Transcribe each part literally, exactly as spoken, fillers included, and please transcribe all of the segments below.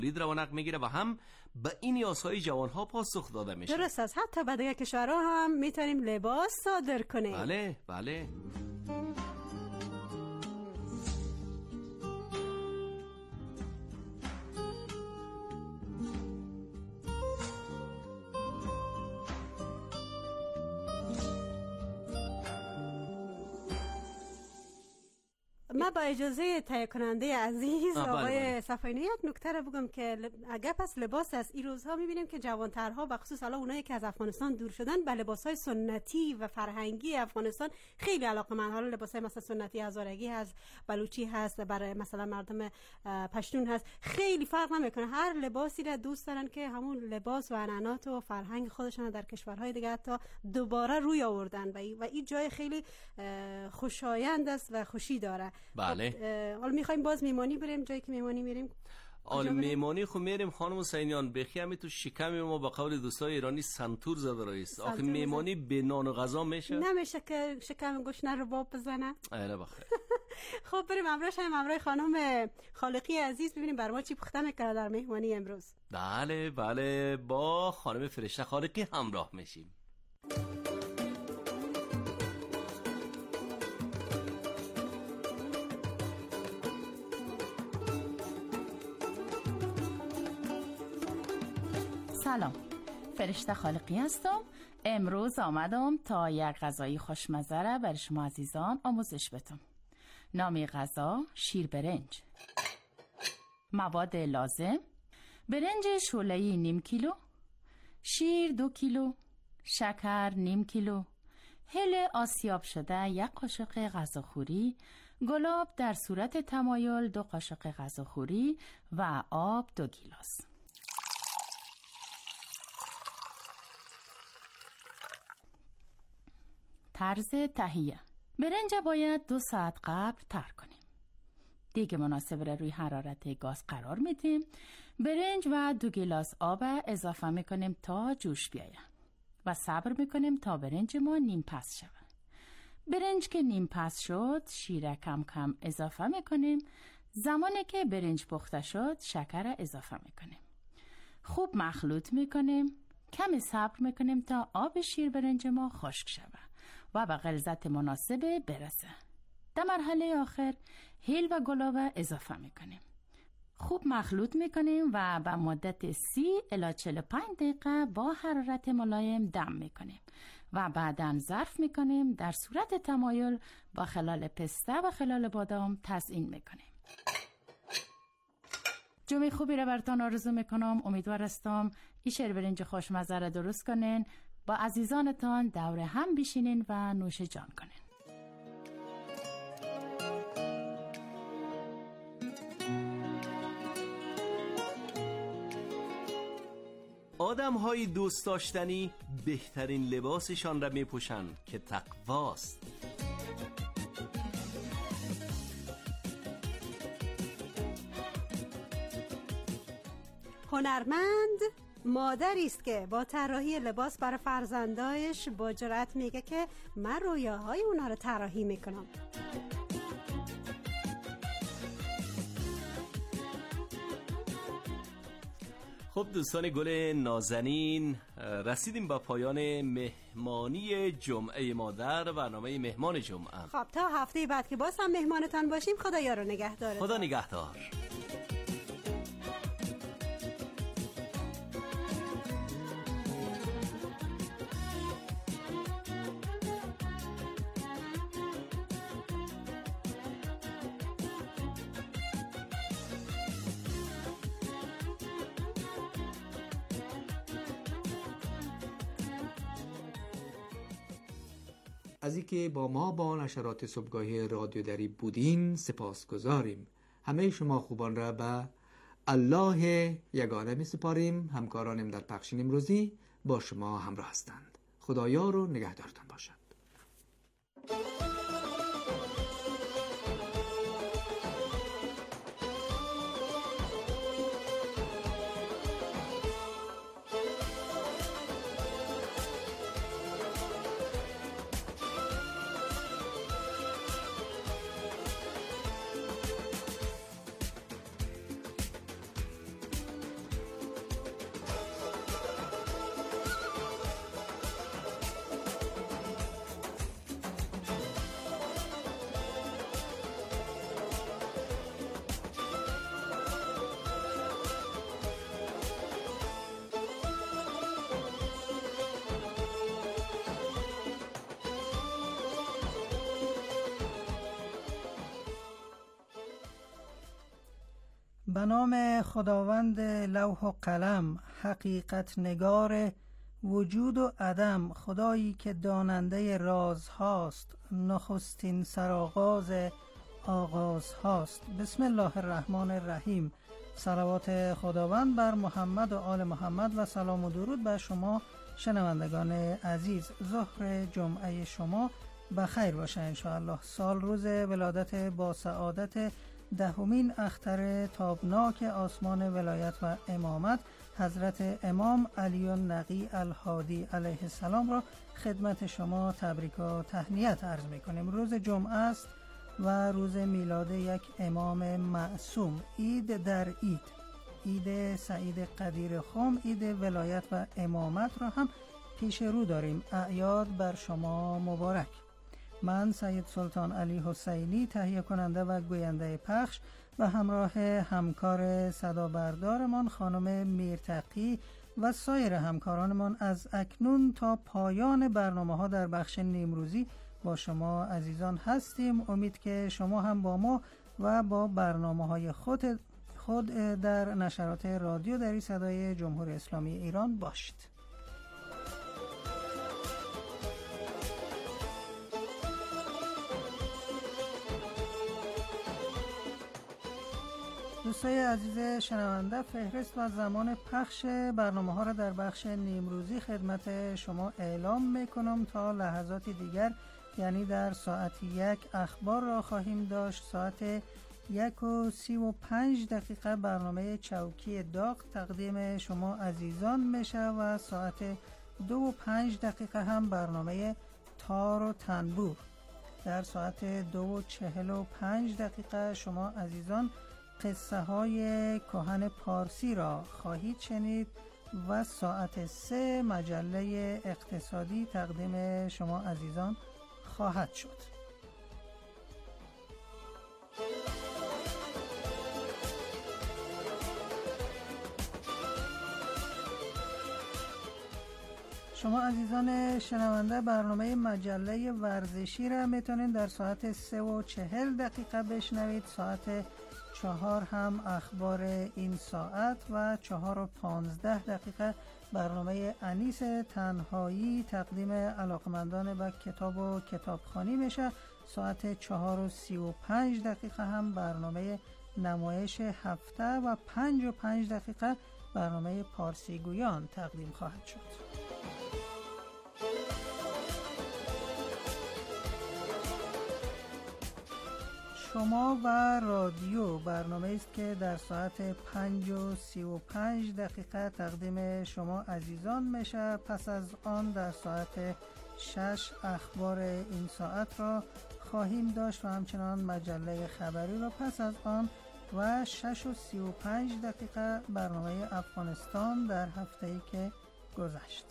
لید رونق میگیره و هم به این نیازهای جوانها پاسخ داده میشه. درست است. حتی به دیگه کشورها هم میتونیم لباس صادر کنیم. بله بله. ما با اجازه تهیه کننده عزیز آقای صفاینی یک نکته رو بگم که اگر پس لباس است، این روزها میبینیم که جوانترها به خصوص حالا اونایی که از افغانستان دور شدن به لباسهای سنتی و فرهنگی افغانستان خیلی علاقه‌مند. حالا لباسهای مثلا سنتی هزارگی هست، بلوچی هست، برای مثلا مردم پشتون هست، خیلی فرق نمیکنه. هر لباسی را دوست دارن که همون لباس و عنعنات و فرهنگ خودشون در کشورهای دیگه حتی دوباره روی آوردن و این جای خیلی خوشایند است و خوشی داره. بله. حالا میخوایم باز میمانی بریم، جایی که میمانی میریم. حالا میمانی خو میریم خانم حسینیان، بخیمی تو شکم ما با قول دوستای ایرانی سنتور زده رئیس. آخه میمانی به نان و غذا میشه؟ نمیشه که شکم گشنه رو باب بزنه. اینا بخیر. خب بریم امروز هم امروز خانم خالقی عزیز ببینیم بر ما چی پخته میکنه در مهمانی امروز. بله بله، با خانم فرشته خالقی همراه میشیم. سلام، فرشته خالقی هستم. امروز آمدم تا یک غذای خوشمزه را بر شما عزیزان آموزش بدم. نام غذا شیر برنج. مواد لازم: برنج شوله‌ای نیم کیلو، شیر دو کیلو، شکر نیم کیلو، هل آسیاب شده یک قاشق غذاخوری، گلاب در صورت تمایل دو قاشق غذاخوری و آب دو گیلاس. طرز تهیه: برنج باید دو ساعت قبل تر کنیم. دیگه مناسب را روی حرارت گاز قرار میدیم. برنج و دو گیلاس آب اضافه میکنیم تا جوش بیاید و صبر میکنیم تا برنج ما نیم پس شود. برنج که نیم پس شد، شیر کم کم اضافه میکنیم. زمانی که برنج پخته شد، شکر اضافه میکنیم. خوب مخلوط میکنیم. کمی صبر میکنیم تا آب شیر برنج ما خشک شود و به غلظت مناسب برسه. در مرحله آخر هیل و گلاب اضافه میکنیم. خوب مخلوط میکنیم و به مدت سی الی چهل و پنج دقیقه با حرارت ملایم دم میکنیم و بعداً ظرف میکنیم. در صورت تمایل با خلال پسته و خلال بادام تزیین میکنیم. جمعه خوبی را براتون آرزو میکنم. امیدوار هستم این شیر برنج خوشمزه را درست کنین، با عزیزانتان دور هم بشینین و نوش جان کنین. آدم های دوست داشتنی بهترین لباسشان را میپوشند که تقواست. هنرمند مادری است که با طراحی لباس برای فرزندایش با جرأت میگه که من رویاهای اونا رو طراحی میکنم. خب دوستان گل نازنین، رسیدیم با پایان مهمانی جمعه ما در برنامه مهمان جمعه. خب تا هفته بعد که باز هم مهمانتان باشیم، خدا یار و نگهدار. خدا نگهدار. از اینکه با ما با نشرات صبحگاهی رادیو دری بودین سپاسگزاریم. همه شما خوبان را به الله یگانه می سپاریم. همکارانم در پخش امروزی با شما همراه هستند. خدایار و نگهدارتان باشد. به نام خداوند لوح و قلم، حقیقت نگار وجود و عدم، خدایی که داننده راز هاست، نخستین سرآغاز آغاز هاست. بسم الله الرحمن الرحیم. صلوات خداوند بر محمد و آل محمد و سلام و درود بر شما شنوندگان عزیز. ظهر جمعه شما بخیر باشه انشاءالله. سال روز ولادت با سعادت دهمین اختر تابناک آسمان ولایت و امامت حضرت امام علی النقی الهادی علیه السلام را خدمت شما تبریک و تهنیت عرض می‌کنیم. روز جمعه است و روز میلاد یک امام معصوم، عید در عید، عید سعید قدیر خم، عید ولایت و امامت را هم پیش رو داریم. اعیاد بر شما مبارک. من سید سلطان علی حسینی، تهیه کننده و گوینده پخش و همراه همکار صدا بردارمان خانم میرتقی و سایر همکارانمان از اکنون تا پایان برنامه ها در بخش نیمروزی با شما عزیزان هستیم. امید که شما هم با ما و با برنامه های خود خود در نشرات رادیو دری صدای جمهوری اسلامی ایران باشید. دوستای عزیز شنونده، فهرست و زمان پخش برنامه ها را در بخش نیمروزی خدمت شما اعلام میکنم. تا لحظاتی دیگر یعنی در ساعت یک اخبار را خواهیم داشت. ساعت یک و سی و پنج دقیقه برنامه چوکی داغ تقدیم شما عزیزان میشه و ساعت دو و پنج دقیقه هم برنامه تار و تنبور. در ساعت دو و چهل و پنج دقیقه شما عزیزان قصه های کهن پارسی را خواهید شنید و ساعت سه مجله اقتصادی تقدیم شما عزیزان خواهد شد. شما عزیزان شنونده برنامه مجله ورزشی را میتونید در ساعت سه و چهل دقیقه بشنوید. ساعت چهار هم اخبار این ساعت و چهار و پانزده دقیقه برنامه انیس تنهایی تقدیم علاقمندان به کتاب و کتابخوانی میشه. ساعت چهار و سی و پنج دقیقه هم برنامه نمایش هفته و پنج و پنج دقیقه برنامه پارسی گویان تقدیم خواهد شد. شما و رادیو برنامه است که در ساعت پنج و سی و پنج دقیقه تقدیم شما عزیزان میشه. پس از آن در ساعت شش اخبار این ساعت را خواهیم داشت و همچنان مجله خبری را. پس از آن و شش و سی و پنج دقیقه برنامه افغانستان در هفته‌ای که گذشت.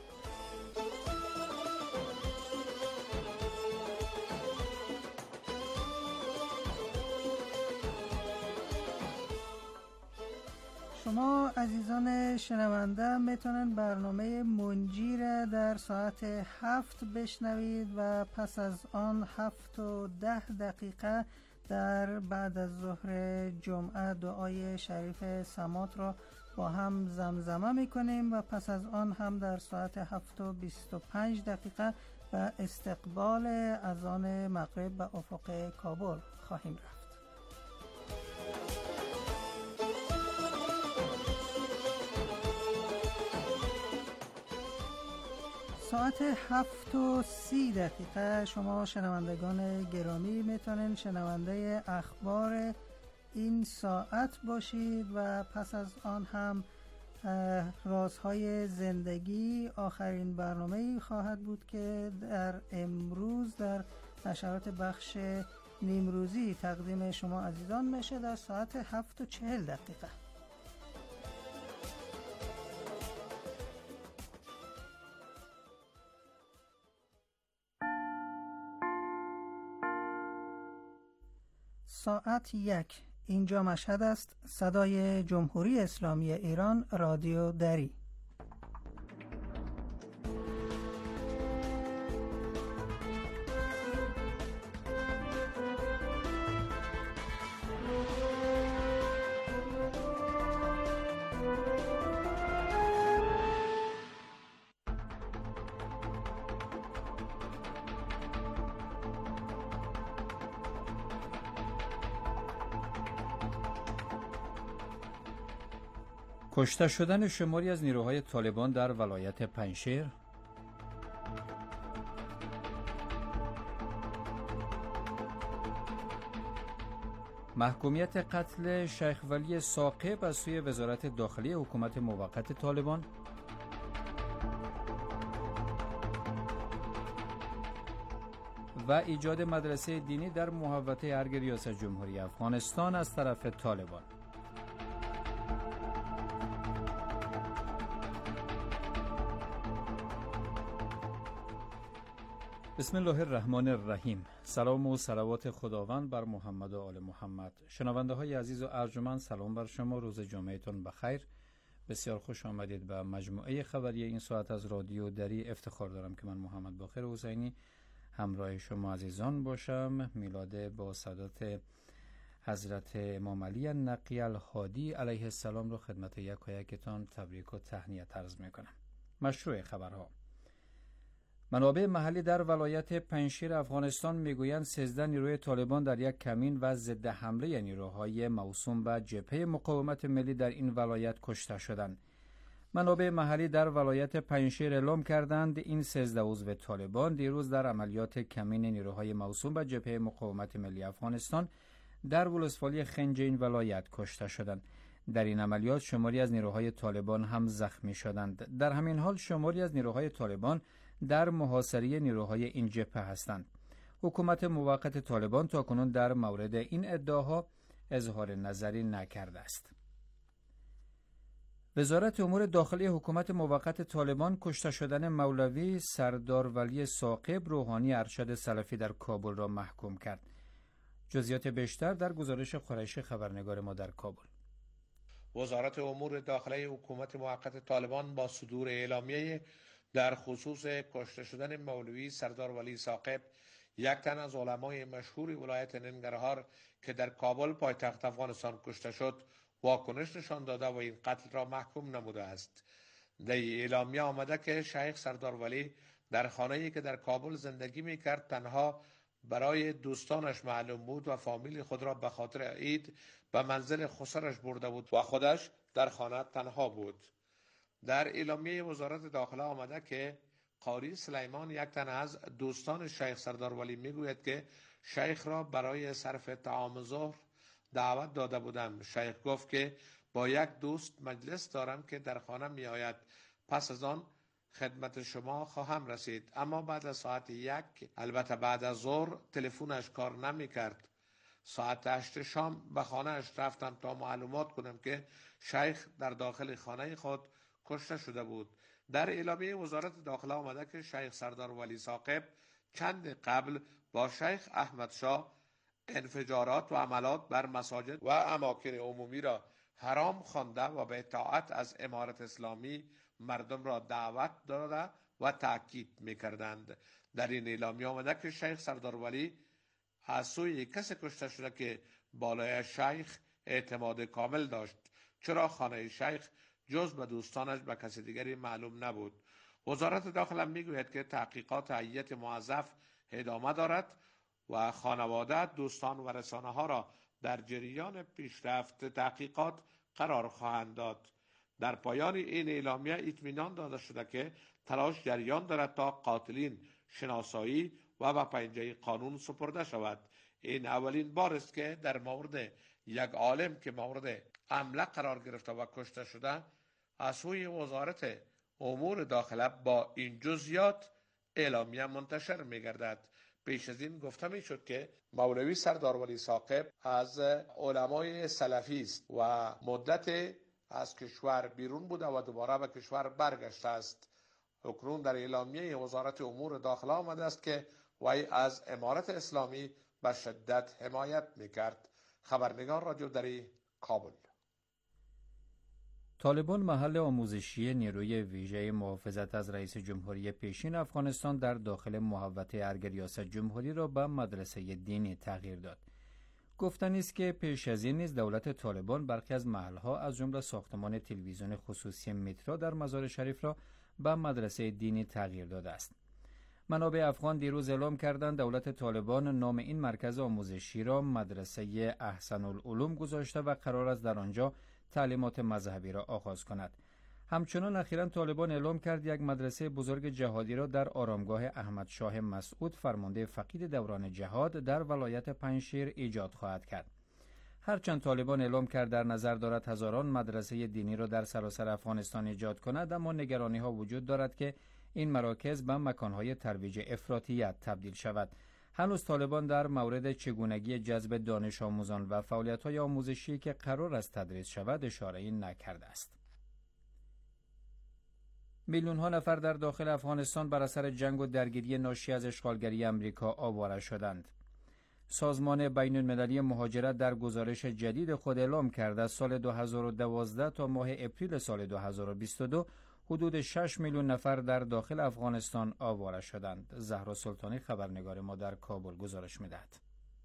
شما عزیزان شنونده میتونن برنامه منجی را در ساعت هفت بشنوید و پس از آن هفت و ده دقیقه در بعد از ظهر جمعه دعای شریف سمات را با هم زمزمه میکنیم و پس از آن هم در ساعت هفت و بیست و پنج دقیقه و استقبال اذان مغرب به افق کابل خواهیم رفت. ساعت هفت و سی دقیقه شما شنوندگان گرامی میتونین شنونده اخبار این ساعت باشید و پس از آن هم رازهای زندگی آخرین برنامه‌ای خواهد بود که در امروز در نشرات بخش نیمروزی تقدیم شما عزیزان میشه در ساعت هفت و چهل دقیقه. ساعت یک. اینجا مشهد است. صدای جمهوری اسلامی ایران، رادیو دری. کشته شدن شماری از نیروهای طالبان در ولایت پنجشیر، محکومیت قتل شیخ ولی ثاقب از سوی وزارت داخلی حکومت موقت طالبان، و ایجاد مدرسه دینی در محوطه ارگ ریاست جمهوری افغانستان از طرف طالبان. بسم الله الرحمن الرحیم. سلام و صلوات خداوند بر محمد و آل محمد. شنونده های عزیز و ارجمند، سلام بر شما، روز جمعهتون بخیر. بسیار خوش آمدید به مجموعه خبری این ساعت از رادیو دری. افتخار دارم که من محمد باقر حسینی همراه شما عزیزان باشم. میلاد با سعادت حضرت امام علی نقی الهادی علیه السلام رو خدمت یک و یکتان تبریک و تهنیت عرض میکنم. مشروع خبرها. منابع محلی در ولایت پنجشیر افغانستان میگویند سیزده نیروی طالبان در یک کمین و ضد حمله نیروهای موسوم به جبهه مقاومت ملی در این ولایت کشته شدند. منابع محلی در ولایت پنجشیر اعلام کردند این سیزده عضو طالبان دیروز در عملیات کمین نیروهای موسوم به جبهه مقاومت ملی افغانستان در ولسوالی خنج این ولایت کشته شدند. در این عملیات شماری از نیروهای طالبان هم زخمی شدند. در همین حال شماری از نیروهای طالبان در محاصره نیروهای این جبهه هستند. حکومت موقت طالبان تاکنون در مورد این ادعاها اظهار نظری نکرده است. وزارت امور داخلی حکومت موقت طالبان کشته شدن مولوی سردار ولی ثاقب روحانی ارشد سلفی در کابل را محکوم کرد. جزئیات بیشتر در گزارش قریشی خبرنگار ما در کابل. وزارت امور داخلی حکومت موقت طالبان با صدور اعلامیه در خصوص کشته شدن مولوی سردار ولی ثاقب، یک تن از علمای مشهور ولایت ننگرهار که در کابل پایتخت افغانستان کشته شد، واکنش نشان داده و این قتل را محکوم نموده است. در اعلامیه آمده که شیخ سردار ولی در خانه‌ای که در کابل زندگی می‌کرد تنها برای دوستانش معلوم بود و فامیل خود را به خاطر عید به منزل خسرش برده بود و خودش در خانه تنها بود. در اعلامیه وزارت داخله آمده که قاری سلیمان، یک تن از دوستان شیخ سردار ولی، میگوید که شیخ را برای صرف طعام ظهر دعوت داده بودم. شیخ گفت که با یک دوست مجلس دارم که در خانه می آید، پس از آن خدمت شما خواهم رسید. اما بعد از ساعت یک، البته بعد از ظهر، تلفنش کار نمی کرد. ساعت هشت شام به خانهش رفتم تا معلومات کنم که شیخ در داخل خانه خود کشته شده بود. در اعلامیه وزارت داخله آمده که شیخ سردار ولی ثاقب چند قبل با شیخ احمد شاه انفجارات و عملات بر مساجد و اماکن عمومی را حرام خوانده و به اطاعت از امارت اسلامی مردم را دعوت داده و تاکید می‌کردند. در این اعلامیه آمده که شیخ سردار ولی از سوی کسی کشته شده که بالای شیخ اعتماد کامل داشت، چرا خانه شیخ جز به دوستانش به کسی دیگری معلوم نبود. وزارت داخله میگوید که تحقیقات هیئت موظف ادامه دارد و خانواده، دوستان و رسانه ها را در جریان پیشرفت تحقیقات قرار خواهند داد. در پایان این اعلامیه اطمینان داده شده که تلاش جریان دارد تا قاتلین شناسایی و به پنجه قانون سپرده شود. این اولین بار است که در مورد یک عالم که مورد حمله قرار گرفته و کشته شده از سوی وزارت امور داخله با این جزئیات اعلامیه منتشر می‌گردد. پیش از این گفته می‌شد که مولوی سردار ولی ثاقب از علمای سلفی است و مدت از کشور بیرون بوده و دوباره به کشور برگشته است. اکنون در اعلامیه وزارت امور داخله آمده است که وی از امارت اسلامی به شدت حمایت می‌کرد. خبرنگار رادیو دری، کابل. طالبان محل آموزشی نیروی ویژه محافظت از رئیس جمهوری پیشین افغانستان در داخل محوطه ارگ ریاست جمهوری را به مدرسه دینی تغییر داد. گفتنی است که پیش از این نیز دولت طالبان برخی از محلها از جمله ساختمان تلویزیون خصوصی مترو در مزار شریف را به مدرسه دینی تغییر داده است. منابع افغان دیروز اعلام کردند دولت طالبان نام این مرکز آموزشی را مدرسه احسن العلوم گذاشته و قرار است در آنجا تعلیمات مذهبی را آغاز کند. همچنان اخیراً طالبان اعلام کرد یک مدرسه بزرگ جهادی را در آرامگاه احمد شاه مسعود فرمانده فقید دوران جهاد در ولایت پنجشیر ایجاد خواهد کرد. هرچند طالبان اعلام کرد در نظر دارد هزاران مدرسه دینی را در سراسر افغانستان ایجاد کند، اما نگرانی ها وجود دارد که این مراکز به مکانهای ترویج افراطیت تبدیل شود. هنوز طالبان در مورد چگونگی جذب دانش آموزان و فعالیت‌های آموزشی که قرار است تدریس شود اشاره‌ای نکرده است. میلیون ها نفر در داخل افغانستان بر اثر جنگ و درگیری ناشی از اشغالگری امریکا آواره شدند. سازمان بین المللی مهاجرت در گزارش جدید خود اعلام کرده از سال دو هزار و دوازده تا ماه اپریل سال دو هزار و بیست و دو حدود شش میلیون نفر در داخل افغانستان آواره شدند. زهرا سلطانی خبرنگار ما در کابل گزارش می‌دهد.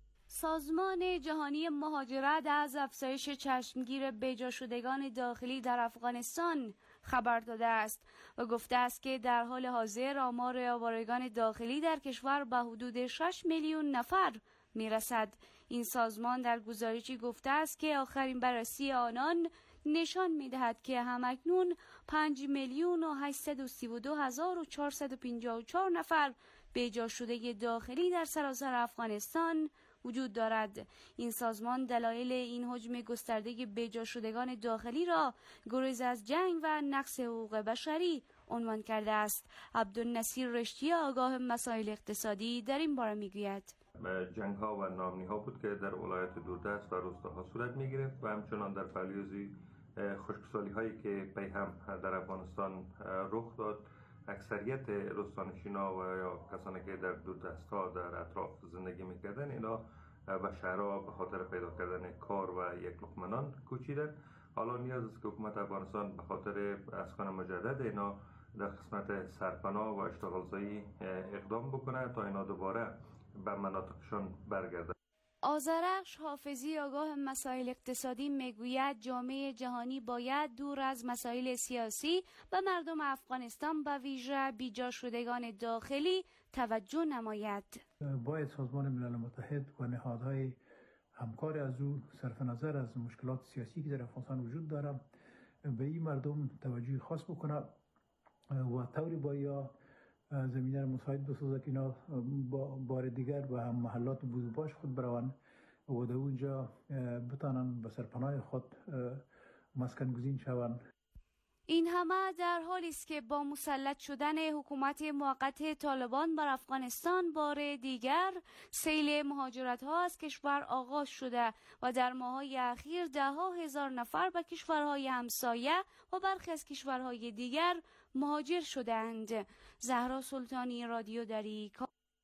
سازمان جهانی مهاجرت از افزایش چشمگیر بیجا شدگان داخلی در افغانستان خبر داده است و گفته است که در حال حاضر آمار آوارگان داخلی در کشور به حدود شش میلیون نفر میرسد. این سازمان در گزارشی گفته است که آخرین بررسی آنان نشان می‌دهد که همکنون پنج میلیون و هشتصد و سی و دو هزار و چهارصد و پنجاه و چهار نفر بیجا شده داخلی در سراسر افغانستان وجود دارد. این سازمان دلایل این حجم گسترده بیجا شدگان داخلی را گریز از جنگ و نقض حقوق بشری عنوان کرده است. عبدالنصیر رشتی آگاه مسائل اقتصادی در این باره میگوید: جنگ ها و ناامنی ها بود که در ولایت دوردست و روستاها صورت می گرفت و همچنان در پلیوزی خشکسالی هایی که پی هم در افغانستان رخ داد. اکثریت روستانشینا و یا کسانی که در دوردست ها در اطراف زندگی میکردن اینا و شهرها به خاطر پیدا کردن کار و یک لقمه نان کوچیدن. حالا نیاز است که حکومت افغانستان به خاطر اسکان مجدد اینا در قسمت سرپناه و اشتغالزایی اقدام بکنه تا اینا دوباره به مناطقشان برگردن. آذرخش حافظی آگاه مسائل اقتصادی میگوید جامعه جهانی باید دور از مسائل سیاسی و مردم افغانستان به ویژه بیجا شدگان داخلی توجه نماید. باید سازمان ملل متحد و نهادهای همکار از او صرف نظر از مشکلات سیاسی که در افغانستان وجود دارد به این مردم توجه خاص بکنه و طوری باید زمینه را مساعد بسازه که اینا بار دیگر به هم محلات بوزباش خود بروند و در اونجا بتانند به سرپناه خود مسکن گزین شوند. این همه در حالی است که با مسلط شدن حکومت موقت طالبان بر افغانستان بار دیگر سیل مهاجرت ها از کشور آغاز شده و در ماه‌های اخیر ده ها هزار نفر به کشورهای همسایه و برخی از کشورهای دیگر مهاجر شدند. زهرا سلطانی، رادیو دری.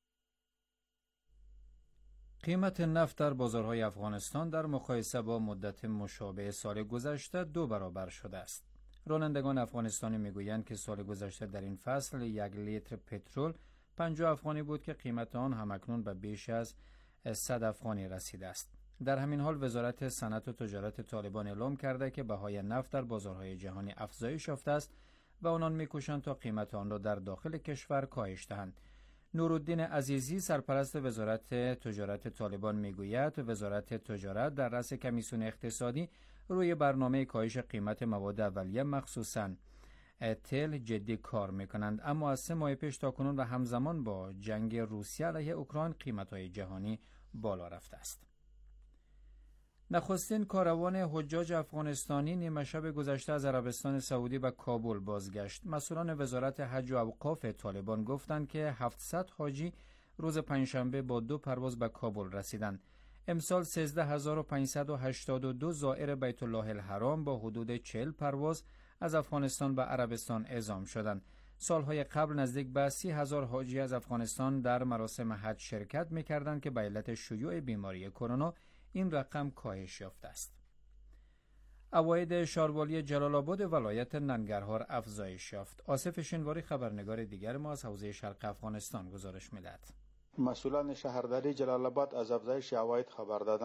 قیمت نفت در بازارهای افغانستان در مقایسه با مدت مشابه سال گذشته دو برابر شده است. رانندگان افغانستانی میگویند که سال گذشته در این فصل یک لیتر پترول پنجاه افغانی بود که قیمت آن همکنون به بیش از صد افغانی رسیده است. در همین حال وزارت صنعت و تجارت طالبان اعلام کرده که بهای نفت در بازارهای جهانی افزایش یافته است و آنان میکوشند تا قیمت آن را در داخل کشور کاهش دهند. نورالدین عزیزی سرپرست وزارت تجارت طالبان میگوید وزارت تجارت در رأس کمیسیون اقتصادی روی برنامه کاهش قیمت مواد اولیه مخصوصاً تل جدی کار میکنند، اما از سه ماه پیش تا کنون و همزمان با جنگ روسیه علیه اوکراین قیمت‌های جهانی بالا رفته است. نخستین کاروان حجاج افغانستانی نیمه شب گذشته از عربستان سعودی به کابل بازگشت. مسئولان وزارت حج و اوقاف طالبان گفتند که هفتصد حاجی روز پنجشنبه با دو پرواز به کابل رسیدند. امسال سیزده هزار و پانصد و هشتاد و دو زائر بیت الله الحرام با حدود چهل پرواز از افغانستان به عربستان اعزام شدند. سالهای قبل نزدیک به سی هزار حاجی از افغانستان در مراسم حج شرکت می‌کردند که به علت شیوع بیماری کرونا این رقم کاهش یافته است. عواید شاروالی جلال آباد ولایت ننگرهار افزایش یافت. آصف شینواری خبرنگار دیگر ما از حوزه شرق افغانستان گزارش می‌دهد. مسئولان شهرداری جلال آباد از افزایش عواید خبر دادند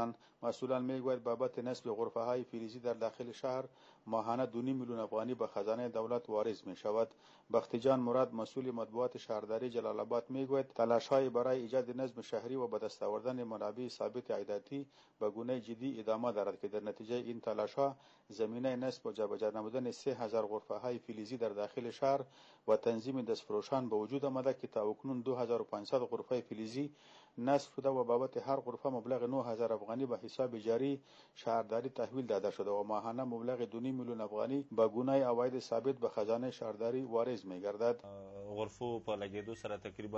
مسئولان میگوید بابت نصب غرفه های فلزی در داخل شهر ماهانه دو میلیون افغانی به خزانه دولت واریز می شود. بختی جان مراد مسئول مطبوعات شهرداری جلال آباد میگوید تلاش های برای ایجاد نظم شهری و به دست آوردن منابع ثابت عایداتی به گونه جدی ادامه دارد که در نتیجه این تلاش ها زمینه نصب و جابجا نمودن سه هزار غرفه های فلزی در داخل شهر و تنظیم دستفروشان به وجود آمده که تا اکنون دو هزار و پانصد غرفه فلزی نصب شده و بابت هر غرفه مبلغ نه هزار افغانی به حساب جاری شهرداری تحویل داده شده و ماهانه مبلغ دو میلیون افغانی به گونه عواید ثابت به خزانه شهرداری واریز می‌گردد. غرفو په لګېدو سره تقریبا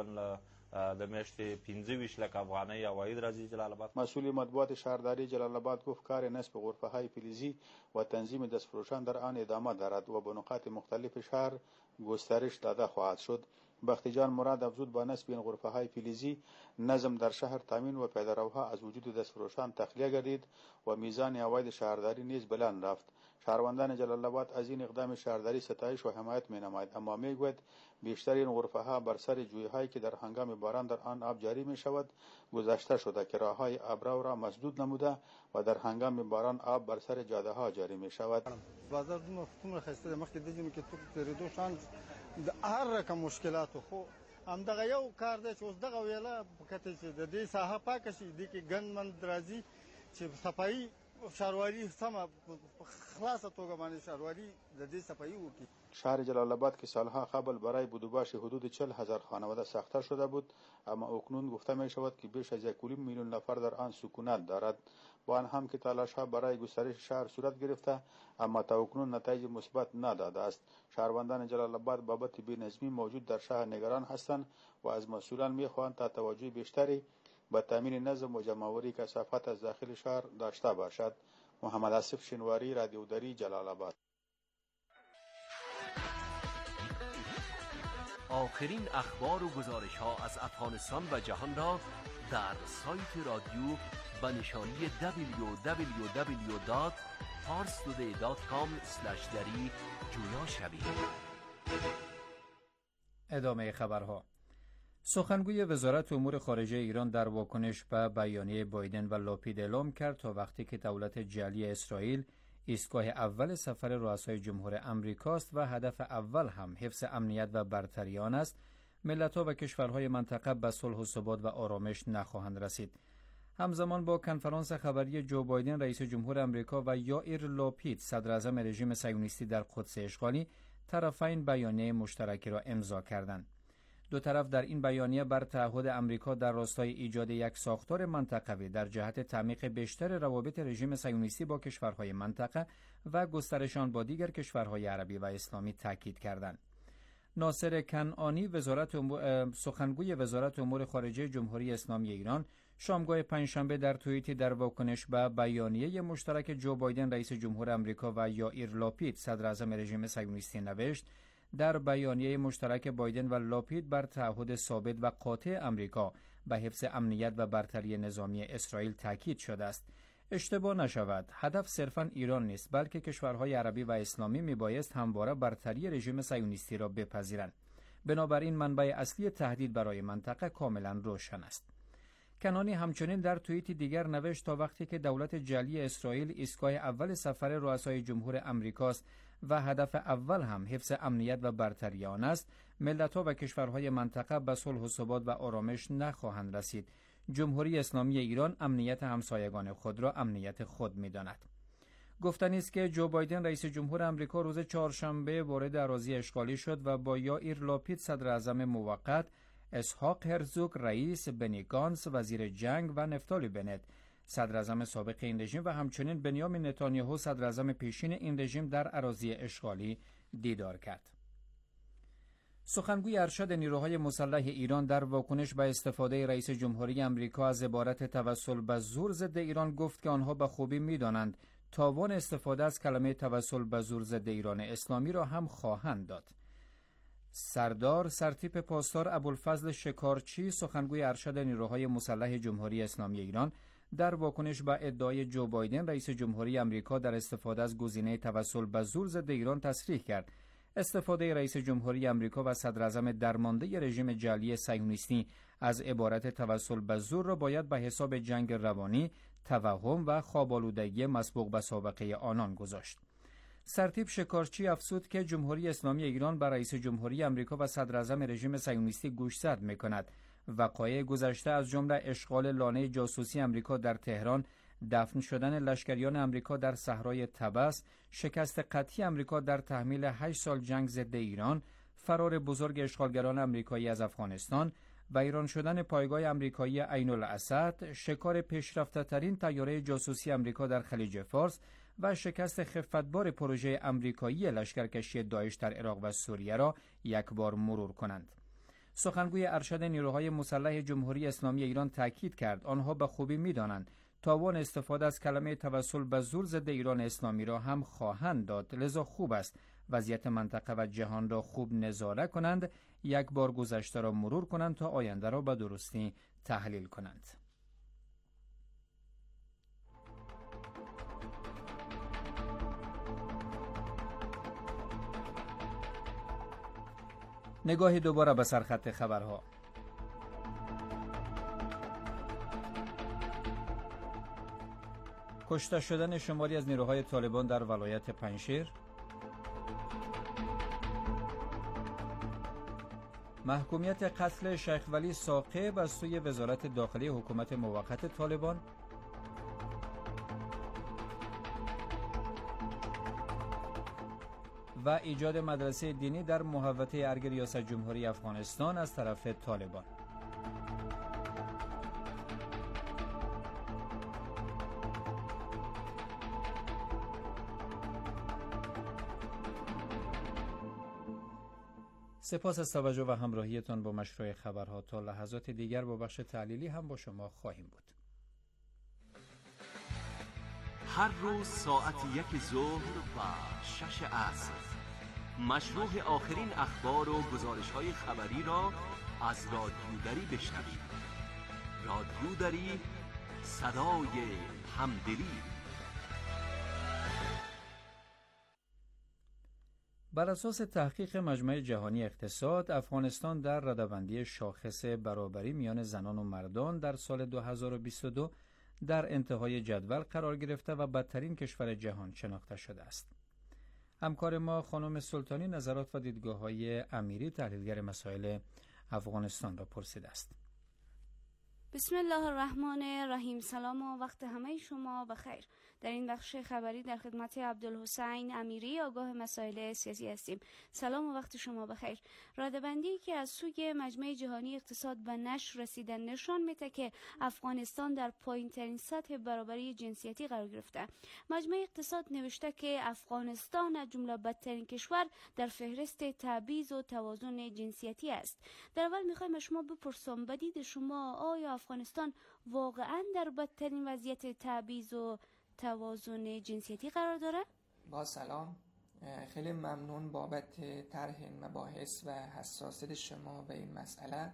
د میاشتې پنځه ویشت لک افغانۍ عواید راځي جلال آباد. مسئول مطبوعات شهرداری جلال آباد گفت کار نصب غرفه های فلزی و تنظیم دستفروشان در آن ادامه دارد و به نقاط مختلف شهر گسترش داده خواهد شد. بختی جان مراد افزود با نصب این غرفه های فلزی نظم در شهر تامین و پیداروها از وجود دستفروشان تخلیه گردید و میزان عواید شهرداری نیز بلند رفت. شهروندان جلال آباد از این اقدام شهرداری ستایش و حمایت می نماید، اما میگوید بیشتر این غرفه ها بر سر جویی هایی که در هنگام باران در آن آب جاری می شود گذشته شده که راه های آبرو را مسدود نموده و در هنگام باران آب بر سر جاده ها جاری می شود. بازار دومره څومره ښایسته دی، مخکې دیدم چې توکو تېرېدو شان د هر رقم مشکلاتو، خو همدغه یو کار دی چې اوس دغه ویله کته چې د دې ساحه پاکه شي، دې کې ګند مند راځي چې صفایي شهرواري سمه خلاصه توګه باندې شهرواري د دې صفایي وکړي. شهر جلال آباد که سالها قبل برای بدوباش حدود چهل هزار خانواده ساخته شده بود، اما اکنون گفته می شود که بیش از یک میلیون نفر در آن سکونت دارد. با آن هم که تلاش ها برای گسترش شهر صورت گرفته، اما تا اکنون نتایج مثبت نداده است. شهروندان جلال آباد بابت بی‌نظمی موجود در شهر نگران هستند و از مسئولان می خواهند تا توجه بیشتری به تامین نظم و جمع‌آوری کثافات از داخل شهر داشته باشد. محمد آصف شنواری، رادیو دری، جلال آباد. آخرین اخبار و گزارش ها از افغانستان و جهان را در سایت رادیو با نشانی دبلیو دبلیو دبلیو دات پارس تودی دات کام اسلش دری جویا شوید. ادامه خبرها. سخنگوی وزارت امور خارجه ایران در واکنش به بیانیه بایدن و لاپید اعلام کرد تا وقتی که دولت جعلی اسرائیل ایستگاه اول سفر رؤسای جمهور امریکاست و هدف اول هم حفظ امنیت و برتری آن است، ملت‌ها و کشورهای منطقه به صلح و ثبات و آرامش نخواهند رسید. همزمان با کنفرانس خبری جو بایدن رئیس جمهور امریکا و یائیر لاپید صدر اعظم رژیم صهیونیستی در قدس اشغالی طرفین بیانیه مشترکی را امضا کردند. دو طرف در این بیانیه بر تعهد امریکا در راستای ایجاد یک ساختار منطقوی در جهت تعمیق بیشتر روابط رژیم صهیونیستی با کشورهای منطقه و گسترش آن با دیگر کشورهای عربی و اسلامی تاکید کردند. ناصر کنعانی وزارت امور... سخنگوی وزارت امور خارجه جمهوری اسلامی ایران شامگاه پنجشنبه در توییتی در واکنش به بیانیه مشترک جو بایدن رئیس جمهور امریکا و یائیر لاپید صدر اعظم رژیم صهیونیستی نوشت: در بیانیه مشترک بایدن و لاپید بر تعهد ثابت و قاطع امریکا به حفظ امنیت و برتری نظامی اسرائیل تاکید شده است. اشتباه نشود، هدف صرفاً ایران نیست، بلکه کشورهای عربی و اسلامی میبایست همواره برتری رژیم صهیونیستی را بپذیرند. بنابراین منبع اصلی تهدید برای منطقه کاملاً روشن است. کنانی همچنین در توییتی دیگر نوشت تا وقتی که دولت جعلی اسرائیل ایستگاه اول سفر رؤسای جمهور امریکاست و هدف اول هم حفظ امنیت و برتری آن است، ملت‌ها و کشورهای منطقه به صلح و ثبات و آرامش نخواهند رسید. جمهوری اسلامی ایران امنیت همسایگان خود را امنیت خود می‌داند. گفتنی است که جو بایدن رئیس جمهور امریکا روز چهارشنبه وارد اراضی اشغالی شد و با یائیر لاپید صدر اعظم موقت، اسحاق هرزوگ رئیس، بنی گانس وزیر جنگ و نفتالی بنت صدر اعظم سابق این رژیم و همچنین بنیامین نتانیاهو صدر اعظم پیشین این رژیم در اراضی اشغالی دیدار کرد. سخنگوی ارشد نیروهای مسلح ایران در واکنش به استفاده رئیس جمهوری امریکا از عبارت توسل به زور ضد ایران گفت که آنها به خوبی می‌دانند تاوان استفاده از کلمه توسل به زور ضد ایران اسلامی را هم خواهند داد. سردار سرتیپ پاسدار ابوالفضل شکارچی سخنگوی ارشد نیروهای مسلح جمهوری اسلامی ایران در واکنش به ادعای جو بایدن رئیس جمهوری امریکا در استفاده از گزینه توسل به زور ضد ایران تصریح کرد: استفاده رئیس جمهوری امریکا و صدر اعظم درمانده رژیم جعلی صهیونیستی از عبارت توسل به زور را باید به حساب جنگ روانی، توهم و خواب‌آلودگی مسبوق به سابقه آنان گذاشت. سرتیپ شکارچی افزود که جمهوری اسلامی ایران بر رئیس جمهوری آمریکا و صدراعظم رژیم صهیونیستی گوشزد می‌کند. وقایع گذشته از جمله اشغال لانه جاسوسی آمریکا در تهران، دفن شدن لشکریان آمریکا در صحرای طبس، شکست قطعی آمریکا در تحمیل هشت سال جنگ ضد ایران، فرار بزرگ اشغالگران آمریکایی از افغانستان و ایران شدن پایگاه آمریکایی عین الاسد، شکار پیشرفته‌ترین طیاره جاسوسی آمریکا در خلیج فارس و شکست خفتبار پروژه آمریکایی لشکرکشی داعش در عراق و سوریه را یک بار مرور کنند. سخنگوی ارشد نیروهای مسلح جمهوری اسلامی ایران تاکید کرد آنها به خوبی می‌دانند توان استفاده از کلمه توسل به زور ضد ایران اسلامی را هم خواهند داد، لذا خوب است وضعیت منطقه و جهان را خوب نظاره کنند، یک بار گذشته را مرور کنند تا آینده را به درستی تحلیل کنند. نگاهی دوباره به سرخط خبرها. کشته شدن شماری از نیروهای طالبان در ولایت پنجشیر، محکومیت قتل شیخ ولی ثاقب از سوی وزارت داخلی حکومت موقت طالبان، و ایجاد مدرسه دینی در محوطه ارگ ریاست جمهوری افغانستان از طرف طالبان. سپاس از توجه و همراهیتان با مشروع خبرها. تا لحظات دیگر با بخش تحلیلی هم با شما خواهیم بود. هر روز ساعت یک ظهر و شش عصر مشروع آخرین اخبار و گزارش های خبری را از رادیو دری بشنوید. رادیو دری، صدای همدلی. بر اساس تحقیق مجمع جهانی اقتصاد، افغانستان در رده‌بندی شاخص برابری میان زنان و مردان در سال دو هزار و بیست و دو در انتهای جدول قرار گرفته و بدترین کشور جهان شناخته شده است. همکار ما خانم سلطانی نظرات و دیدگاه‌های امیری تحلیلگر مسائل افغانستان را پرسیده است. بسم الله الرحمن الرحیم. سلام و وقت همه شما بخیر. در این بخش خبری در خدمت عبدالحسین امیری آگاه مسائل سیاسی هستیم. سلام و وقت شما بخیر. رده‌بندی که از سوی مجمع جهانی اقتصاد به نشر رسیدن نشان میده که افغانستان در پایین‌ترین سطح برابری جنسیتی قرار گرفته. مجمع اقتصاد نوشته که افغانستان از جمله بدترین کشور در فهرست تبعیض و توازن جنسیتی است. در اول میخوایم شما بپرسم به دید شما آیا افغانستان واقعا در بدترین وضعیت تبعیض و توازن جنسیتی قرار داره؟ با سلام، خیلی ممنون بابت طرح مباحث و حساسیت شما به این مسئله.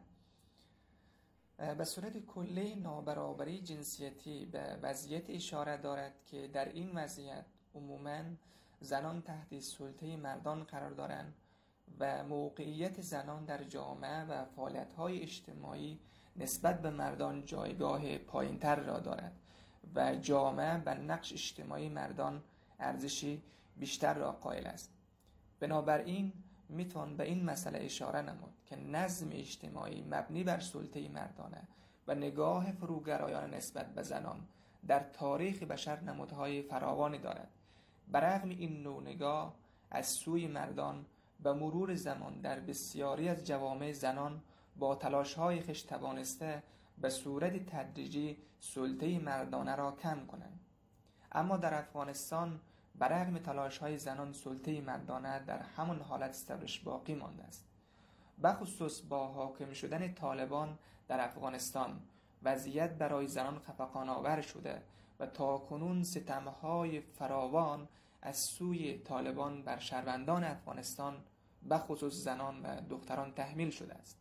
به صورت کلی نابرابری جنسیتی به وضعیت اشاره دارد که در این وضعیت عموماً زنان تحت سلطه مردان قرار دارند و موقعیت زنان در جامعه و فعالیت‌های اجتماعی نسبت به مردان جایگاه پایین‌تر را دارد و جامعه بر نقش اجتماعی مردان ارزشی بیشتر را قائل است. بنابراین میتوان به این مسئله اشاره نمود که نظم اجتماعی مبنی بر سلطه مردانه و نگاه فروگرایانه نسبت به زنان در تاریخ بشر نمودهای فراوانی دارد. برغم این نوع نگاه از سوی مردان به مرور زمان در بسیاری از جوامع زنان با تلاش‌های خویش توانسته به صورت تدریجی سلطه مردانه را کم کنند. اما در افغانستان برغم تلاش‌های زنان سلطه مردانه در همان حالت استبرش باقی مانده است. بخصوص با حاکم شدن طالبان در افغانستان وضعیت برای زنان خفقان‌آور شده و تاکنون ستم‌های فراوان از سوی طالبان بر شهروندان افغانستان بخصوص زنان و دختران تحمیل شده است.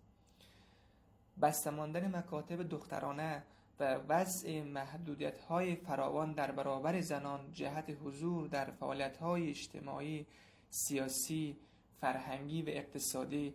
بسته ماندن مکاتب دخترانه و وضع محدودیت‌های فراوان در برابر زنان جهت حضور در فعالیت‌های اجتماعی، سیاسی، فرهنگی و اقتصادی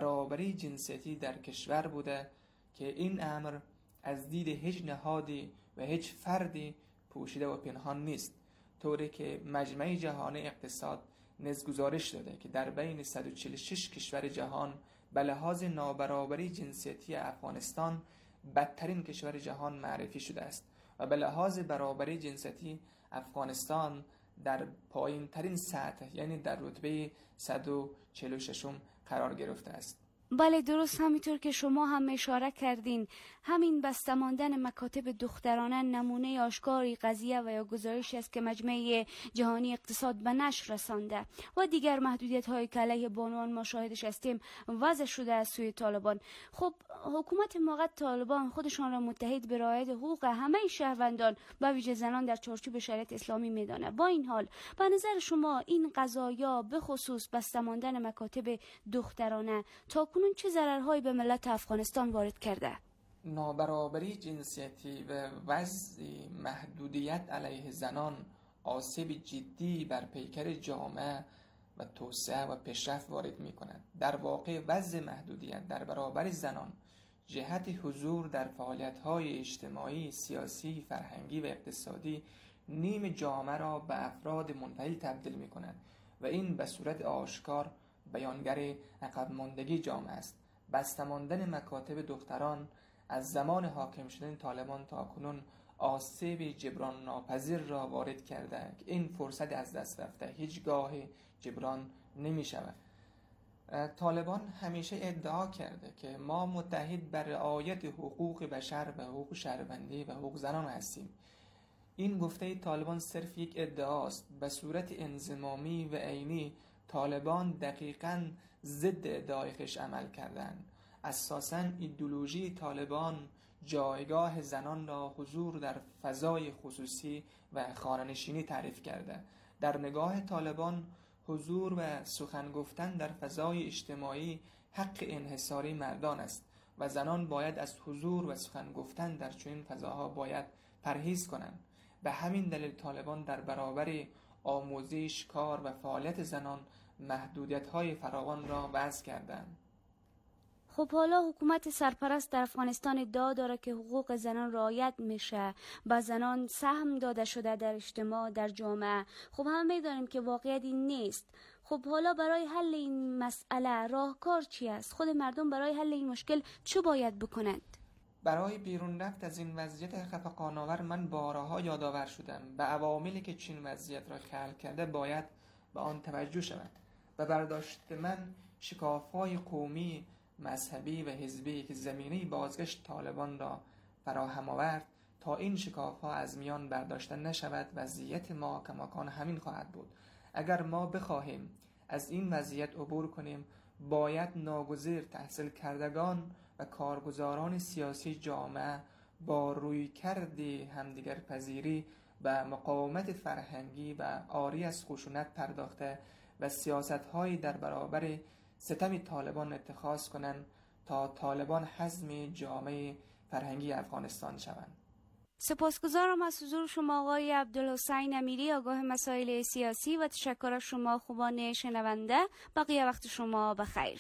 نابرابری جنسیتی در کشور بوده که این امر از دید هیچ نهادی و هیچ فردی پوشیده و پنهان نیست، طوری که مجمع جهانی اقتصاد نیز گزارش داده که در بین صد و چهل و شش کشور جهان به لحاظ نابرابری جنسیتی افغانستان بدترین کشور جهان معرفی شده است و به لحاظ برابری جنسیتی افغانستان در پایین ترین سطح، یعنی در رتبه صد و چهل و شش قرار گرفته است. بله درست، همینطور که شما هم اشاره کردین، همین بسته ماندن مکاتب دخترانه نمونه آشکاری قضیه و یا گزارشی است که مجمع جهانی اقتصاد به نشر رسانده و دیگر محدودیت های که علیه بانوان ما شاهدش هستیم وضع شده از سوی طالبان. خب حکومت موقت طالبان خودشان را متحد به رعایت حقوق همه شهروندان به ویژه زنان در چارچوب شریعت اسلامی میدانه. با این حال به نظر شما این قضایا به خصوص بسته ماندن مکاتب دخترانه تا کنون چه ضررهایی به ملت افغانستان وارد کرده؟ نابرابری جنسیتی و وضع محدودیت علیه زنان آسیب جدی بر پیکر جامعه و توسعه و پیشرفت وارد می کند. در واقع وضع محدودیت در برابر زنان جهت حضور در فعالیت‌های اجتماعی، سیاسی، فرهنگی و اقتصادی نیم جامعه را به افراد منفعل تبدیل می کند و این به صورت آشکار بیانگر عقب ماندگی جامعه است. بسته ماندن مکاتب دختران از زمان حاکم شدن طالبان تا کنون آسیب جبران ناپذیر را وارد کرده که این فرصت از دست رفته هیچگاه جبران نمی شود. طالبان همیشه ادعا کرده که ما متحد بر رعایت حقوق بشر و حقوق شهروندی و حقوق زنان هستیم. این گفته طالبان صرف یک ادعاست. به صورت انضمامی و عینی طالبان دقیقاً ضد ادعای خویش عمل کردند. اساساً ایدئولوژی طالبان جایگاه زنان را حضور در فضای خصوصی و خانه‌نشینی تعریف کرده. در نگاه طالبان حضور و سخن گفتن در فضای اجتماعی حق انحصاری مردان است و زنان باید از حضور و سخن گفتن در چنین فضاها باید پرهیز کنند. به همین دلیل طالبان در برابر آموزش، کار و فعالیت زنان محدودیت‌های فراوان را وضع کردند. خب حالا حکومت سرپرست در افغانستان ادعا داره که حقوق زنان رعایت میشه، با زنان سهم داده شده در اجتماع، در جامعه. خب هم میدانیم که واقعیت این نیست. خب حالا برای حل این مسئله راهکار چی است؟ خود مردم برای حل این مشکل چه باید بکنند؟ برای بیرون رفت از این وضعیت خفقان‌آور من بارها یادآور شدم. به عواملی که چین وضعیت را خلق کرده باید به آن توجه شود و برداشت من شکاف‌های قومی، مذهبی و حزبی که زمینه بازگشت طالبان را فراهم آورد تا این شکاف‌ها از میان برداشته نشود وضعیت ما کماکان همین خواهد بود. اگر ما بخواهیم از این وضعیت عبور کنیم باید ناگزیر تحصیل کردگان و کارگزاران سیاسی جامعه با رویکرد همدیگر پذیری و مقاومت فرهنگی و عاری از خشونت پرداخته و سیاست‌هایی در برابر ستم طالبان اتخاذ کنند تا طالبان حزم جامعه فرهنگی افغانستان شوند. سپاسگزارم از حضور شما آقای عبدالحسین امیری، آگاه مسائل سیاسی، و تشکر از شما خوبان شنونده. بقیه وقت شما بخیر.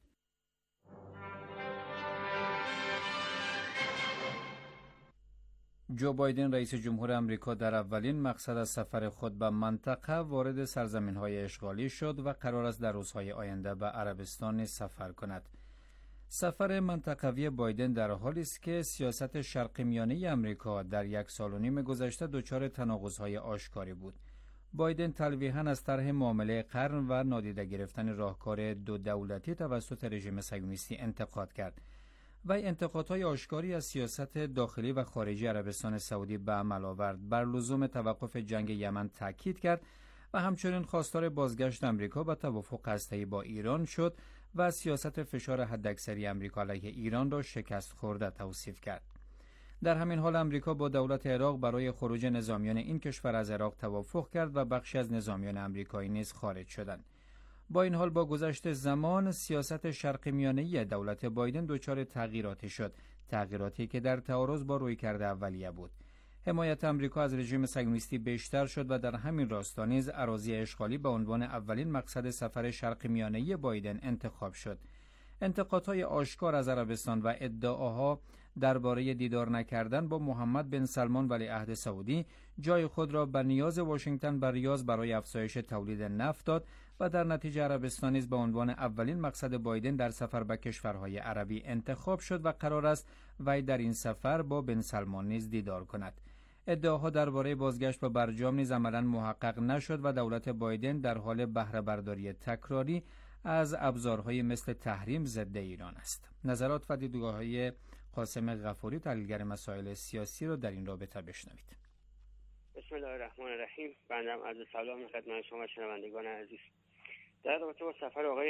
جو بایدن رئیس جمهور امریکا در اولین مقصد از سفر خود به منطقه وارد سرزمین‌های اشغالی شد و قرار است در روزهای آینده به عربستان سفر کند. سفر منطقوی بایدن در حالی است که سیاست شرق میانه امریکا در یک سال و نیم گذشته دچار تناقض‌های آشکاری بود. بایدن تلویحاً از طرح معامله قرن و نادیده گرفتن راهکار دو دولتی توسط رژیم صهیونیستی انتقاد کرد. و انتقادهای آشکاری از سیاست داخلی و خارجی عربستان سعودی به عمل آورد. بر لزوم توقف جنگ یمن تاکید کرد و همچنین خواستار بازگشت امریکا به توافق هسته‌ای با ایران شد و سیاست فشار حداکثری امریکا علیه ایران را شکست خورده توصیف کرد. در همین حال امریکا با دولت عراق برای خروج نظامیان این کشور از عراق توافق کرد و بخشی از نظامیان امریکایی نیز خارج شدند. با این حال با گذشت زمان سیاست شرق میانه‌ای دولت بایدن دچار تغییراتی شد، تغییراتی که در تعارض با رویکرد اولیه بود. حمایت امریکا از رژیم صهیونیستی بیشتر شد و در همین راستا نیز اراضی اشغالی به عنوان اولین مقصد سفر شرق میانه‌ای بایدن انتخاب شد. انتقادهای آشکار از عربستان و ادعاها درباره دیدار نکردن با محمد بن سلمان ولیعهد سعودی جای خود را به نیاز واشنگتن بر ریاض برای افزایش تولید نفت داد و در نتیجه عربستان نیز به عنوان اولین مقصد بایدن در سفر به کشورهای عربی انتخاب شد و قرار است وی در این سفر با بن سلمان نیز دیدار کند. ادعاها درباره بازگشت به برجام نیز عملاً محقق نشد و دولت بایدن در حال بهره برداری تکراری از ابزارهای مثل تحریم ضد ایران است. نظرات و دیدگاه‌های قاسم غفوری، تحلیلگر مسائل سیاسی، را در این رابطه بشنوید. بسم الله الرحمن الرحیم. بنده عرض سلام خدمت شما شنوندگان عزیز. در رابطه با سفر آقای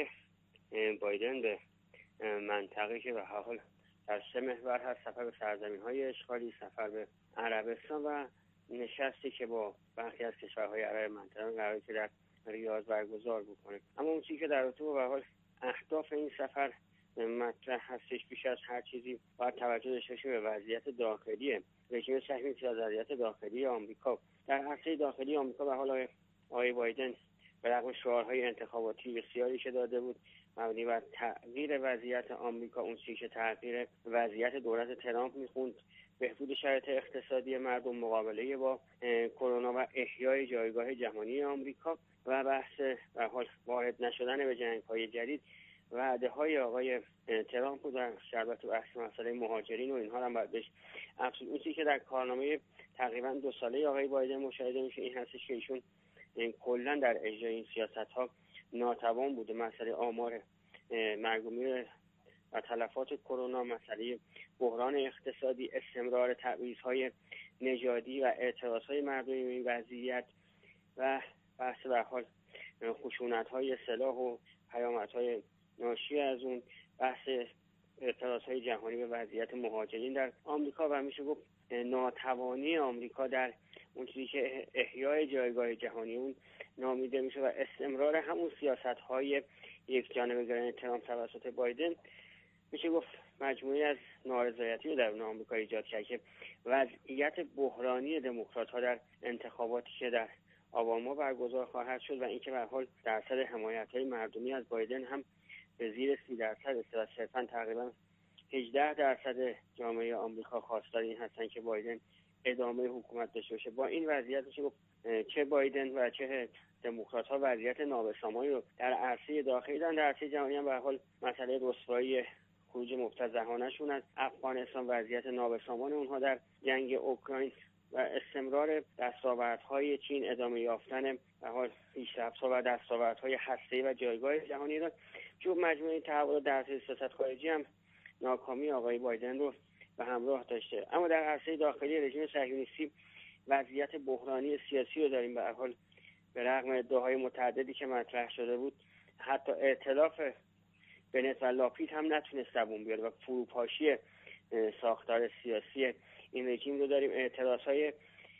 بایدن به منطقه که به حال در سه محور هست، سفر به سرزمین‌های اشغالی، سفر به عربستان و نشستی که با برخی از کشورهای عرب منطقه قراره که در ریاض برگزار بکنه. اما اون چیزی که در رابطه با به حال اهداف این سفر مطرح هستش، بیش از هر چیزی باید توجه داشته بشه به وضعیت داخلی رژیم صهیونیستی و وضعیت داخلی آمریکا. در عرصه داخلی آمریکا به حال آقای بایدن به رغم شعارهای انتخاباتی بسیاری که داده بود مبنی بر تغییر وضعیت آمریکا، اون چیزی که تغییر وضعیت دولت ترامپ میخوند، بهبود شرایط اقتصادی مردم، مقابله با کرونا و احیای جایگاه جهانی آمریکا و بحث به حال وارد نشدن به جنگ‌های جدید، وعده های آقای ترامپ بود در شربت و بحث مسئله مهاجرین و اینها هم باید بهش افزود. اون چیزی که در کارنامه تقریبا دو ساله آقای بایدن مشاهده میشه این هستش که ایشون کلا در اجرای این سیاست‌ها ناتوان بوده. مسئله آمار مرگ و میر و تلفات کرونا، مسئله بحران اقتصادی، استمرار تبعیض‌های نژادی و اعتراض‌های مردمی به این وضعیت و بحث به حال خشونت‌های سلاح و پیامدهای ناشی از اون، بحث اعتراض‌های جهانی به وضعیت مهاجرین در آمریکا و میشه گفت ناتوانی آمریکا در اون چیزی که احیای جایگاه جهانی اون نامیده میشه و استمرار همون سیاست‌های یک جانبه گرایانه ترامپ توسط بایدن، میشه گفت مجموعی از نارضایتی رو در آمریکا ایجاد کرد که وضعیت بحرانی دموکرات‌ها در انتخاباتی که در آبان ماه برگزار خواهد شد و اینکه به هر حال درصد حمایت‌های مردمی از بایدن هم به زیر سی درصد است و صرفاً تقریباً هجده درصد جامعه آمریکا خواستار این هستن که بایدن ادامه حکومت داشته باشه. با این وضعیت میشه گفت چه بایدن و چه دموکرات‌ها وضعیت نابسامانی رو در عرصه داخلی دارن، در عرصه جهانی هم به هر حال مسئله رسوایی خروج مفتضحانه‌شون از افغانستان، وضعیت نابسامان اونها در جنگ اوکراین و استمرار دستاوردهای چین، ادامه یافتن به حال پیشرفت‌ها و دستاوردهای هسته‌ای و جایگاه جهانی را چون مجموعه تحول در سیاست خارجی هم ناکامی آقای بایدن رو به همراه داشته. اما در عرصه داخلی رژیم صهیونیستی وضعیت بحرانی سیاسی رو داریم. به هر حال به رغم ادعاهای متعددی که مطرح شده بود، حتی ائتلاف بنت و لاپید هم نتونست دووم بیاره و فروپاشی ساختار سیاسی این رژیم رو داریم. اعتراضهای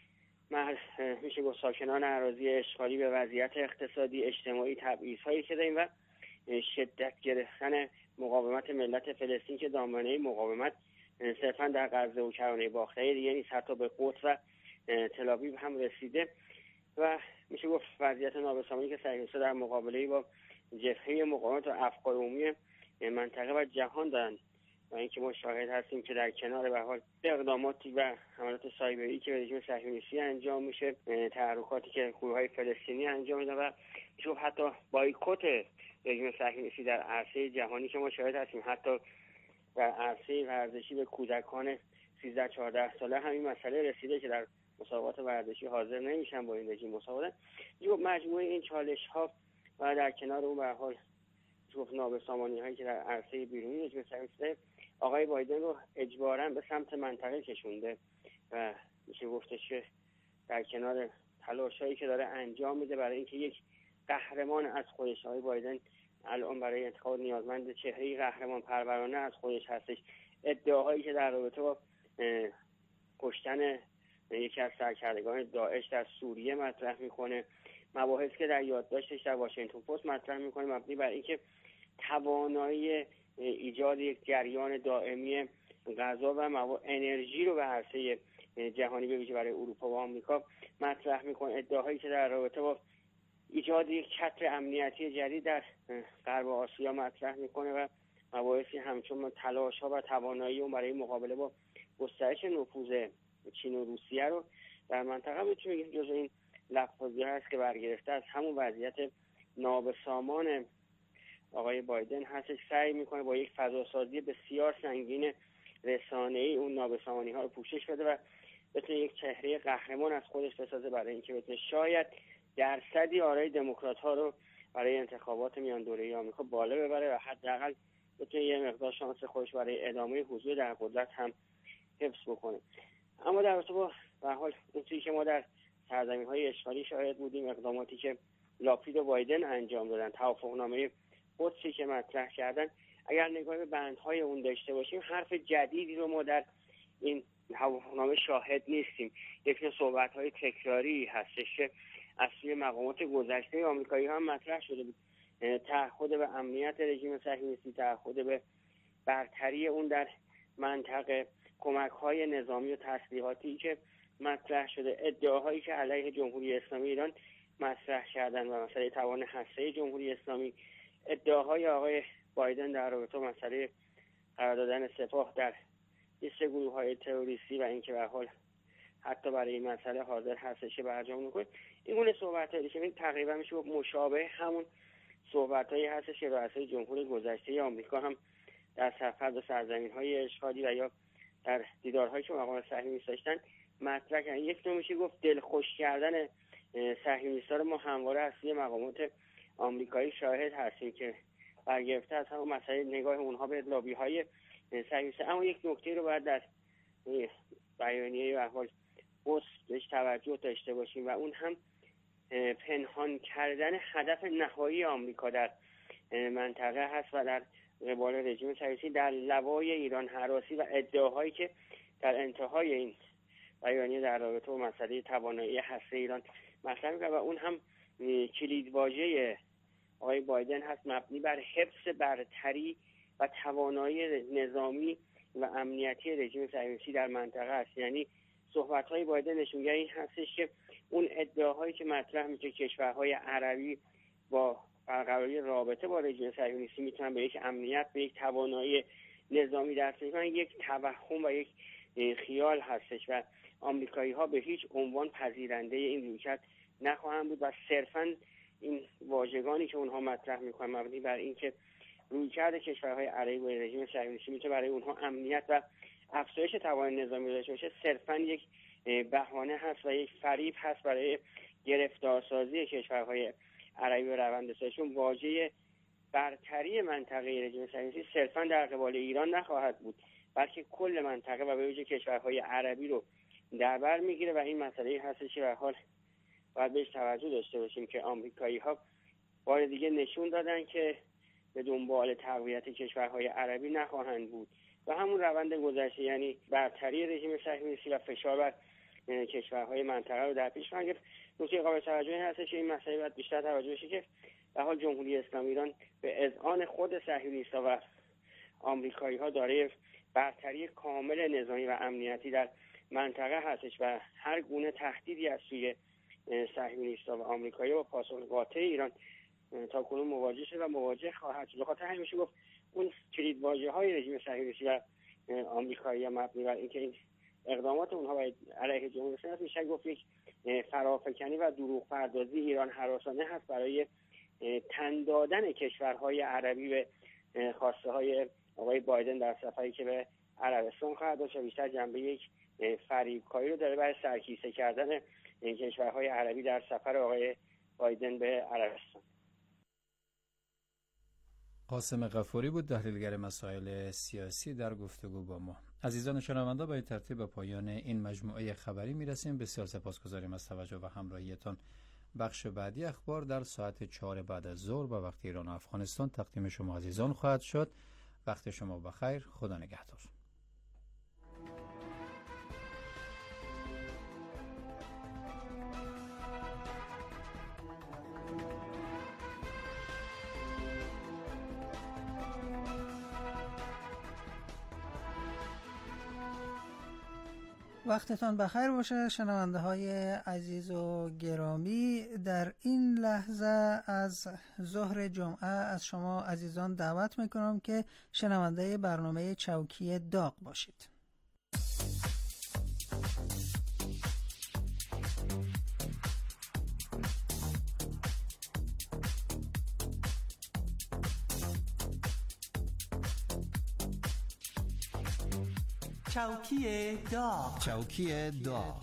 میشه گفت ساکنان اراضی اشغالی به وضعیت اقتصادی اجتماعی، تبعیض‌هایی که داریم و شدت گرفتن مقاومت ملت فلسطین که دامنه مقاومت صرفا در غزه و کرانه باختری دیگه نیست، حتی به قدس و تل‌آویو هم رسیده و میشه گفت وضعیت نابسامانی که صهیونیست‌ها در مقابله با جبهه مقاومت و افکار عمومی منطقه و جهان دارن و اینکه ما شاهد هستیم که در کنار به حال اقداماتی و حملات سایبری که به رژیم صهیونیستی انجام میشه، تحرکاتی که گروه‌های فلسطینی انجام میدن و میشه حتی بایکوت رژیم صهیونیستی در عرصه جهانی که ما شاهد هستیم. حتی در عرصه ورزشی به کودکان سیزده چهارده ساله همین مسئله رسیده که در مسابقات ورزشی حاضر نمیشن با این رژیم مسابقه. مجموعه این چالش‌ها و در کنار اون به هر حال گفت نابسامانی هایی که در عرصه بیرونی رژیم صهیونیستی آقای بایدن رو اجباراً به سمت منطقه کشونده و میشه گفتش که در کنار تلاشایی که داره انجام میده برای اینکه یک قهرمان از خودش، آقای بایدن الان برای انتخاب نیازمند چهره‌ای قهرمان پرورانه از خودش هستش. ادعاهایی که در رابطه با کشتن یکی از سرکردگان داعش در سوریه مطرح میکنه، مباحث که در یادداشتش در واشنگتن پست مطرح میکنه مبنی بر اینکه توانایی ایجاد یک جریان دائمی غذا و مواد انرژی رو به عرصه جهانی به ویژه برای اروپا و آمریکا مطرح میکنه. ادعاهایی که در رابطه با ایجاد یک چتر امنیتی جدید در غرب آسیا مطرح میکنه و مباحثی همچون تلاش ها و توانایی اون برای مقابله با گسترش نفوذ چین و روسیه رو در منطقه میتونیم بگیم جزو این لفظی هست که برگرفته از همون وضعیت نابسامان آقای بایدن هستش. سعی میکنه با یک فضاسازی بسیار سنگین رسانه‌ای اون نابسامانی ها رو پوشش بده و بتونه یک چهره قهرمان از خودش بسازه برای اینکه بتونه شاید درصدی آرای دموکرات ها رو برای انتخابات میان دوره‌ای آمریکا بالا ببره و حداقل بتونه یه مقدار شانس خودش برای ادامه حضور در قدرت هم حفظ بکنه. اما در رابطه با به حال اون چیزی که ما در سرزمین‌های اشغالی شاهد بودیم، اقداماتی که لاپید و بایدن انجام دادن، توافقنامه قدسی که مطرح کردن، اگر نگاه به بندهای اون داشته باشیم حرف جدیدی رو ما در این توافقنامه شاهد نیستیم. یک نوع صحبت‌های تکراری هستش که از سوی مقامات گذشته آمریکایی هم مطرح شده بود. تعهد به امنیت رژیم صهیونیستی، تعهد به برتری اون در منطقه، کمک‌های نظامی و تسلیحاتی که مطرح شده، ادعاهایی که علیه جمهوری اسلامی ایران مطرح کردن و مسئله توان هسته‌ای جمهوری اسلامی، ادعاهای آقای بایدن در رابطه با مسئله قرار دادن سپاه در لیست گروه‌های تروریستی و اینکه به هر حال حتی برای این مسئله حاضر هستش برجام می‌کنه. این گونه صحبت‌هایی که تقریبا میشه مشابه همون صحبت‌هایی هستش که رؤسای جمهور گذشته آمریکا هم در سرحد و سرزمین‌های اشغالی و یا در دیدارهایی که مقام صهیونیست داشتن مطرح کردن. یک نوع میشه گفت دلخوش کردن صهیونیست‌ها رو ما همواره از سوی مقامات آمریکایی شاهد هستیم که برگرفته از همون مسئله نگاه اونها به لابی‌های صهیونیستی. اما یک نکته رو باید در بیانیه به حال قدس بهش توجه داشته باشیم و اون هم پنهان کردن هدف نهایی آمریکا در منطقه هست و در قبال رژیم صهیونیستی در لوای ایران هراسی و ادعاهایی که در انتهای این بیانیه در رابطه با مسئله توانایی هسته ایران مطرح می‌کنه و اون هم کلیدواژه آقای بایدن هست مبنی بر حفظ برتری و توانایی نظامی و امنیتی رژیم صهیونیستی در منطقه است. یعنی صحبت‌های بایدن نشونگر این هستش که اون ادعاهایی که مطرح میشه کشورهای عربی با برقراری رابطه با رژیم صهیونیستی میتونن به یک امنیت، به یک توانایی نظامی دست بیارن، یک توهم و یک خیال هستش و آمریکایی‌ها به هیچ عنوان پذیرنده این رویکرد نخواهند بود و صرفاً این واژگانی که اونها مطرح میکنن مبنی بر اینکه رویکرد کشورهای عربی با رژیم صهیونیستی میتونه برای اونها امنیت و افزایش توان نظامی داشته باشه، صرفاً یک بهانه هست و یک فریب هست برای گرفتارسازی کشورهای عربی و روندسازیشون. واژه برتری منطقه رژیم صهیونیستی صرفاً در قبال ایران نخواهد بود، بلکه کل منطقه و به ویژه کشورهای عربی رو در بر میگیره و این مسئله هستش که به حال باید بهش توجه داشته باشیم که آمریکایی‌ها بار دیگه نشون دادن که به دنبال تقویت کشورهای عربی نخواهند بود و همون روند گذشته، یعنی برتری رژیم صهیونیستی و فشار بر کشورهای منطقه رو در پیش خواهند گرفت. نکته قابل توجهی هستش که این مسئله باید بیشتر توجه بشه که به حال جمهوری اسلامی ایران به اذعان خود صهیونیست‌ها و آمریکایی‌ها داره برتری کامل نظامی و امنیتی در منطقه هستش و هر گونه تهدیدی از سوی صهیونیست‌ها و آمریکایی‌ها با پاسخ قاطع ایران تا کنون مواجه شده و مواجه خواهد شد. بخاطر همین میشه گفت اون کلیدواژه‌های رژیم صهیونیستی و آمریکایی مبنی بر اینکه این اقدامات اونها و علیه جمهوری اسلامی میشه گفت یک فرافکنی و دروغ پردازی ایران هراسانه هست برای تن دادن کشورهای عربی به خواسته های آقای بایدن در سفری که به عربستان خواهد داشت و بیشتر جنبه یک فریبکاری رو داره برای سرکیسه کردن کشورهای عربی در سفر آقای بایدن به عربستان. قاسم غفوری بود تحلیلگر مسائل سیاسی در گفتگو با ما. عزیزان شنونده، با این ترتیب به پایان این مجموعه خبری میرسیم. بسیار سپاسگزاریم از توجه و همراهیتان. بخش بعدی اخبار در ساعت چهار بعد از ظهر به وقت ایران و افغانستان تقدیم شما عزیزان خواهد شد. وقت شما بخیر. خدا نگهدار. وقتتان بخیر باشه شنونده های عزیز و گرامی. در این لحظه از ظهر جمعه از شما عزیزان دعوت میکنم که شنونده برنامه چوکی داغ باشید. چوکی داغ. چوکی داغ.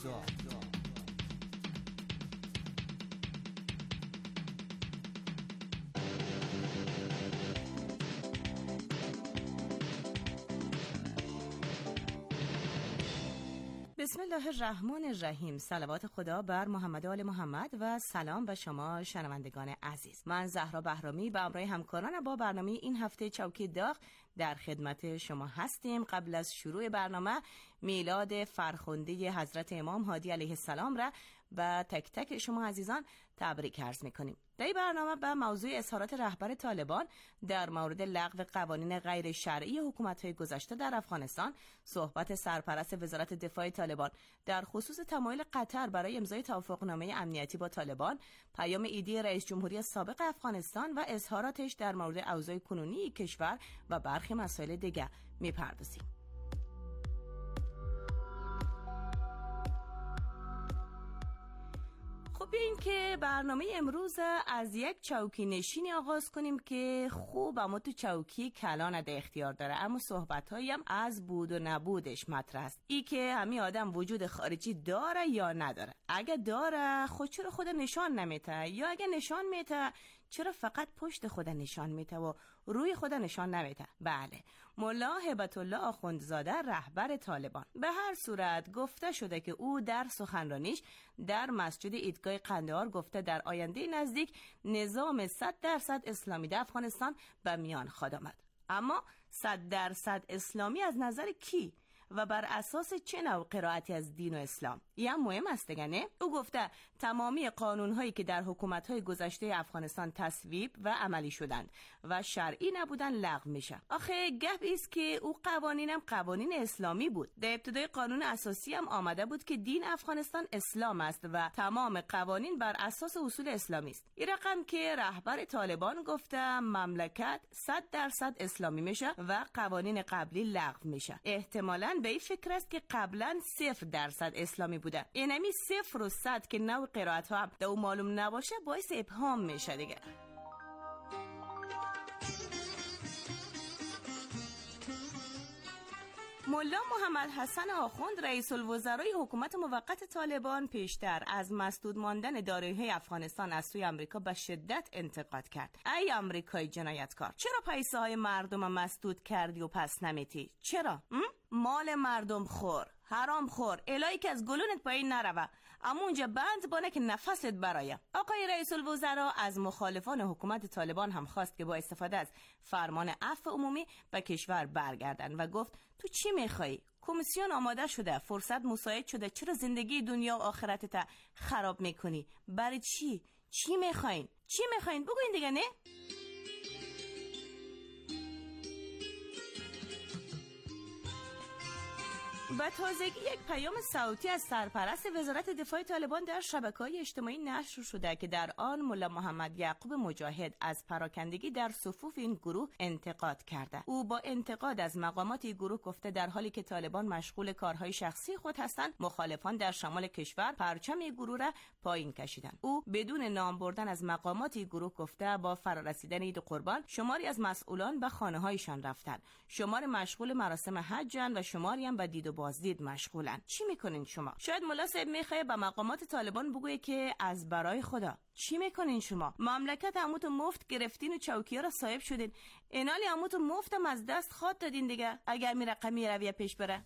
بسم الله الرحمن الرحیم. صلوات خدا بر محمد و آل محمد و سلام به شما شنوندگان عزیز. من زهرا بهرامی به همراه همکارانم با برنامه این هفته چوکی داغ در خدمت شما هستیم. قبل از شروع برنامه میلاد فرخنده حضرت امام هادی علیه السلام را و تک تک شما عزیزان تبریک عرض میکنیم. در این برنامه به موضوع اظهارات رهبر طالبان در مورد لغو قوانین غیر شرعی حکومت‌های گذشته در افغانستان، صحبت سرپرست وزارت دفاع طالبان در خصوص تمایل قطر برای امضای توافقنامه امنیتی با طالبان، پیام ایدی رئیس جمهوری سابق افغانستان و اظهاراتش در مورد اوضاع کنونی کشور و برخی مسائل دیگر میپردازیم. خب این که برنامه امروز از یک چوکی نشینی آغاز کنیم که خوب اما تو چوکی کلان ده اختیار داره، اما صحبت هایم از بود و نبودش مطرح است. ای که همین آدم وجود خارجی داره یا نداره. اگه داره خود چرا خود نشان نمیته، یا اگه نشان میته چرا فقط پشت خود نشان میته و روی خود نشان نمیته. بله، ملا هبت الله آخوندزاده رهبر طالبان. به هر صورت گفته شده که او در سخنرانیش در مسجد عیدگاه قندهار گفته در آینده نزدیک نظام صد درصد اسلامی در افغانستان به میان خواهد آمد. اما صد درصد اسلامی از نظر کی و بر اساس چه نوع قرائتی از دین و اسلام؟ این هم مهم است دیگه نه؟ او گفته تمامی قانون‌هایی که در حکومت‌های گذشته افغانستان تصویب و عملی شدند و شرعی نبودن لغو میشه. آخه گپ است که او قوانینم قوانین اسلامی بود. در ابتدای قانون اساسی هم آمده بود که دین افغانستان اسلام است و تمام قوانین بر اساس اصول اسلامی است. این رقم که رهبر طالبان گفته مملکت صد درصد اسلامی میشه و قوانین قبلی لغو میشه. احتمالاً به این فکر است که قبلا صفر درصد اسلامی بوده. اینمی صفر و صد که نوع قرائت ها هم در او معلوم نباشه باعث ابهام میشه دیگه. ملا محمد حسن آخوند رئیس الوزرای حکومت موقت طالبان پیشتر از مسدود ماندن دارایی‌های افغانستان از سوی آمریکا به شدت انتقاد کرد. ای آمریکای جنایتکار، چرا پیسه های مردم مسدود کردی و پس نمیتی؟ چرا؟ مال مردم خور، حرام خور، الهی که از گلونت پایین نروه، اما اونجا بند بانه که نفست برایم. آقای رئیس الوزراء از مخالفان حکومت طالبان هم خواست که با استفاده از فرمان عفو عمومی به کشور برگردن و گفت تو چی میخوایی؟ کمیسیون آماده شده، فرصت مساعد شده، چرا زندگی دنیا و آخرتت خراب میکنی؟ برای چی؟ چی میخواین؟ چی میخواین؟ بگوین دیگه نه؟ به تازگی یک پیام صوتی از سرپرست وزارت دفاع طالبان در شبکه‌های اجتماعی نشر شده که در آن ملا محمد یعقوب مجاهد از پراکندگی در صفوف این گروه انتقاد کرده. او با انتقاد از مقامات این گروه گفته در حالی که طالبان مشغول کارهای شخصی خود هستند، مخالفان در شمال کشور پرچم این گروه را پایین کشیدند. او بدون نام بردن از مقامات این گروه گفته با فرارسیدن عید قربان شماری از مسئولان به خانه‌هایشان رفتند، شماری مشغول مراسم حج‌اند و شماری هم به دید و بازدید مشغولن. چی میکنین شما؟ شاید ملا صاحب میخواه به مقامات طالبان بگویه که از برای خدا چی میکنین شما؟ مملکت عموتو مفت گرفتین و چوکی‌ها را صاحب شدین، اینالی عموتو مفتم از دست خواد دادین دیگه. اگر می رقمی رویه پیش بره.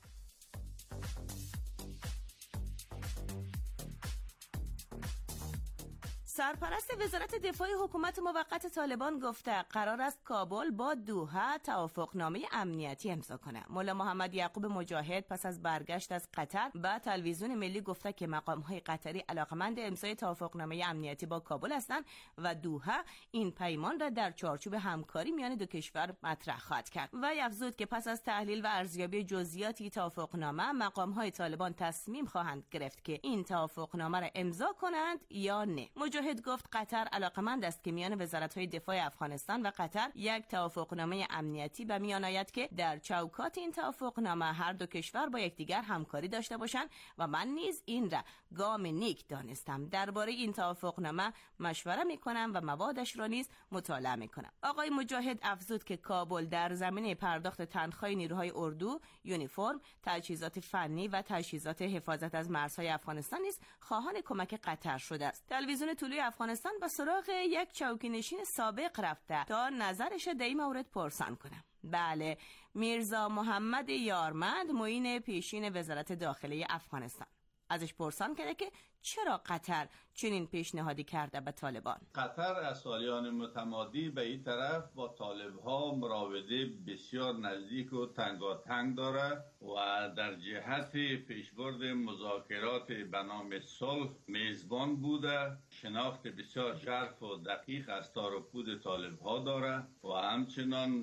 سرپرست وزارت دفاع حکومت موقت طالبان گفته قرار است کابل با دوحه توافقنامه امنیتی امضا کنه. مولا محمد یعقوب مجاهد پس از برگشت از قطر به تلویزیون ملی گفته که مقام‌های قطری علاقمند امضای توافقنامه امنیتی با کابل هستند و دوحه این پیمان را در چارچوب همکاری میان دو کشور مطرح خواهد کرد. و افزود که پس از تحلیل و ارزیابی جزئیاتی توافقنامه مقام‌های طالبان تصمیم خواهند گرفت که این توافقنامه را امضا کنند یا نه. مجاهد گفت قطر علاقمند است که میان وزارت‌های دفاع افغانستان و قطر یک توافقنامه امنیتی به میان آید که در چوکات این توافقنامه هر دو کشور با یکدیگر همکاری داشته باشند و من نیز این را گام نیک دانستم. درباره این توافقنامه مشوره میکنم و موادش را نیز مطالعه میکنم. آقای مجاهد افزود که کابل در زمینه پرداخت تنخواه نیروهای اردو، یونیفرم، تجهیزات فنی و تجهیزات حفاظت از مرزهای افغانستان نیز خواهان کمک قطر شده است. تلویزیون طلوع افغانستان به سراغ یک چوکی‌نشین سابق رفته تا نظرش در این مورد پرسان کنه. بله، میرزا محمد یارمند معین پیشین وزارت داخله افغانستان. ازش پرسان کرده که چرا قطر چنین پیشنهادی کرده به طالبان؟ قطر از سالیان متمادی به این طرف با طالبها مراوده بسیار نزدیک و تنگاتنگ داره و در جهت پیشبرد مذاکرات به نام صلح میزبان بوده. شناخت بسیار ژرف و دقیق از تار و پود طالبها داره و همچنان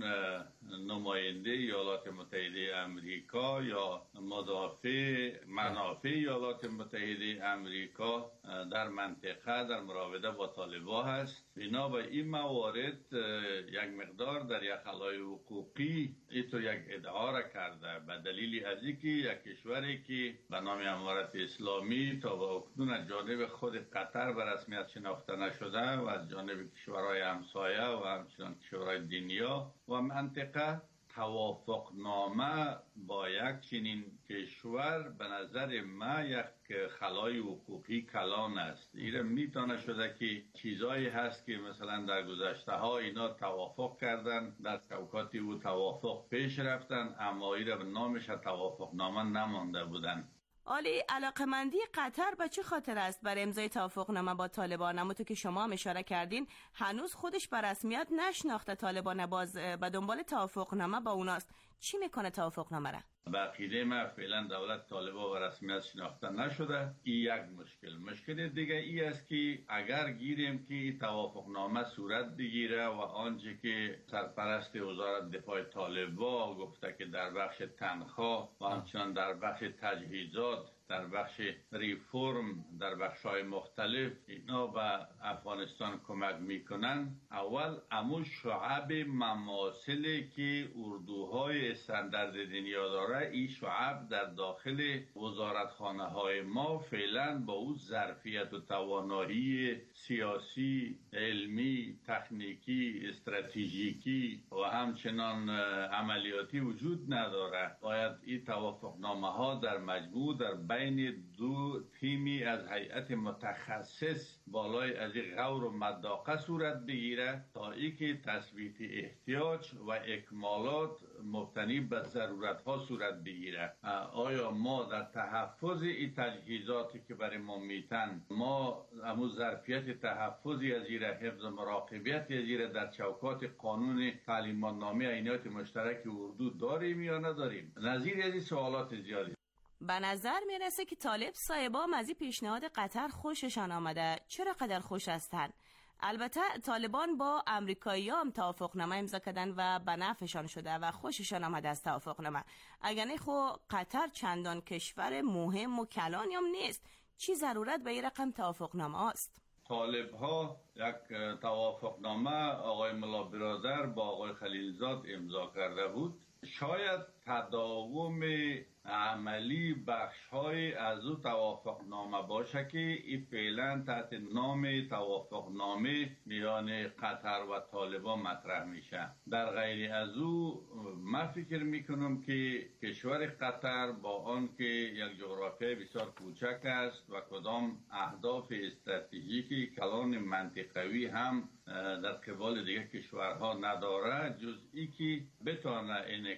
نماینده ایالات متحده امریکا یا مدافع منافع ایالات متحده امریکا در منطقه در مراوده با طالبا هست. بنا به این موارد یک مقدار در یک خلای حقوقی اینطور یک ادعا را کرده به دلیل از اینکه یک کشوری که به نام امارت اسلامی تا به اکنون از جانب خود قطر به رسمیت شناخته نشده و از جانب کشورهای همسایه و همچنان کشورهای دنیا و منطقه توافقنامه با یک چنین کشور به نظر ما یک خلای حقوقی کلان است. ایره میتونه شده که چیزایی هست که مثلا در گذشته ها اینا توافق کردن، در چوکاتی و توافق پیش رفتن، اما ایره به نامش توافقنامه نمانده بودن. عالی، علاقمندی قطر به چه خاطر است بر امضای توافقنامه با طالبان؟ اما تو که شما هم اشاره کردین هنوز خودش به رسمیت نشناخته طالبان، باز به دنبال توافقنامه با اوناست. چی میکنه توافقنامه را؟ به عقیده ما فعلا دولت طالبان به رسمیت شناخته نشده. این یک مشکل. مشکل دیگه ای است که اگر گیریم که توافقنامه صورت بگیره و آنچه که سرپرست وزارت دفاع طالبان گفته که در بخش تنخواه و همچنان در بخش تجهیزات، در بخش ریفورم، در بخش‌های مختلف اینا به افغانستان کمک میکنن، اول امو شعب مماثلی که اردوهای استاندارد دنیا داره، این شعب در داخل وزارتخانه های ما فعلا با او ظرفیت و توانایی سیاسی، علمی، تکنیکی، استراتژیکی و همچنان عملیاتی وجود نداره. باید این توافقنامه ها در مجموع در بین دو تیمی از هیئت متخصص بالای از غور و مداقه صورت بگیره تا اینکه تثبیت احتیاج و اکمالات مبتنی به ضرورت ها صورت بگیره. آیا ما در تحفظ این تجهیزاتی که برای ما میتن، ما امو ظرفیت تحفظی از زیر حفظ و مراقبیت از زیر در چوکات قانون تعلیمات نامه عینیات مشترک اردو داریم یا نداریم؟ نظیر از این سوالات زیادی. به نظر میرسه که طالب صاحبام از این پیشنهاد قطر خوششان آمده. چرا قدر خوش هستن؟ البته طالبان با امریکایی هم توافقنامه امضا کردن و به نفعشان شده و خوششان آمده از توافقنامه. اگر نه خو قطر چندان کشور مهم و کلانی هم نیست. چی ضرورت به این رقم توافقنامه است؟ طالب ها یک توافقنامه آقای ملا برادر با آقای خلیلزاد امضا کرده بود. شاید تداوم عملی بخش‌های از او توافقنامه باشه که این فعلا تحت نام توافقنامه میان قطر و طالبان مطرح میشه. در غیر از او من فکر میکنم که کشور قطر با آن که یک جغرافیای بسیار کوچک است و کدام اهداف استراتژیکی کلان منطقوی هم در قبال دیگر کشورها نداره، جز ای که بتونه انعکاس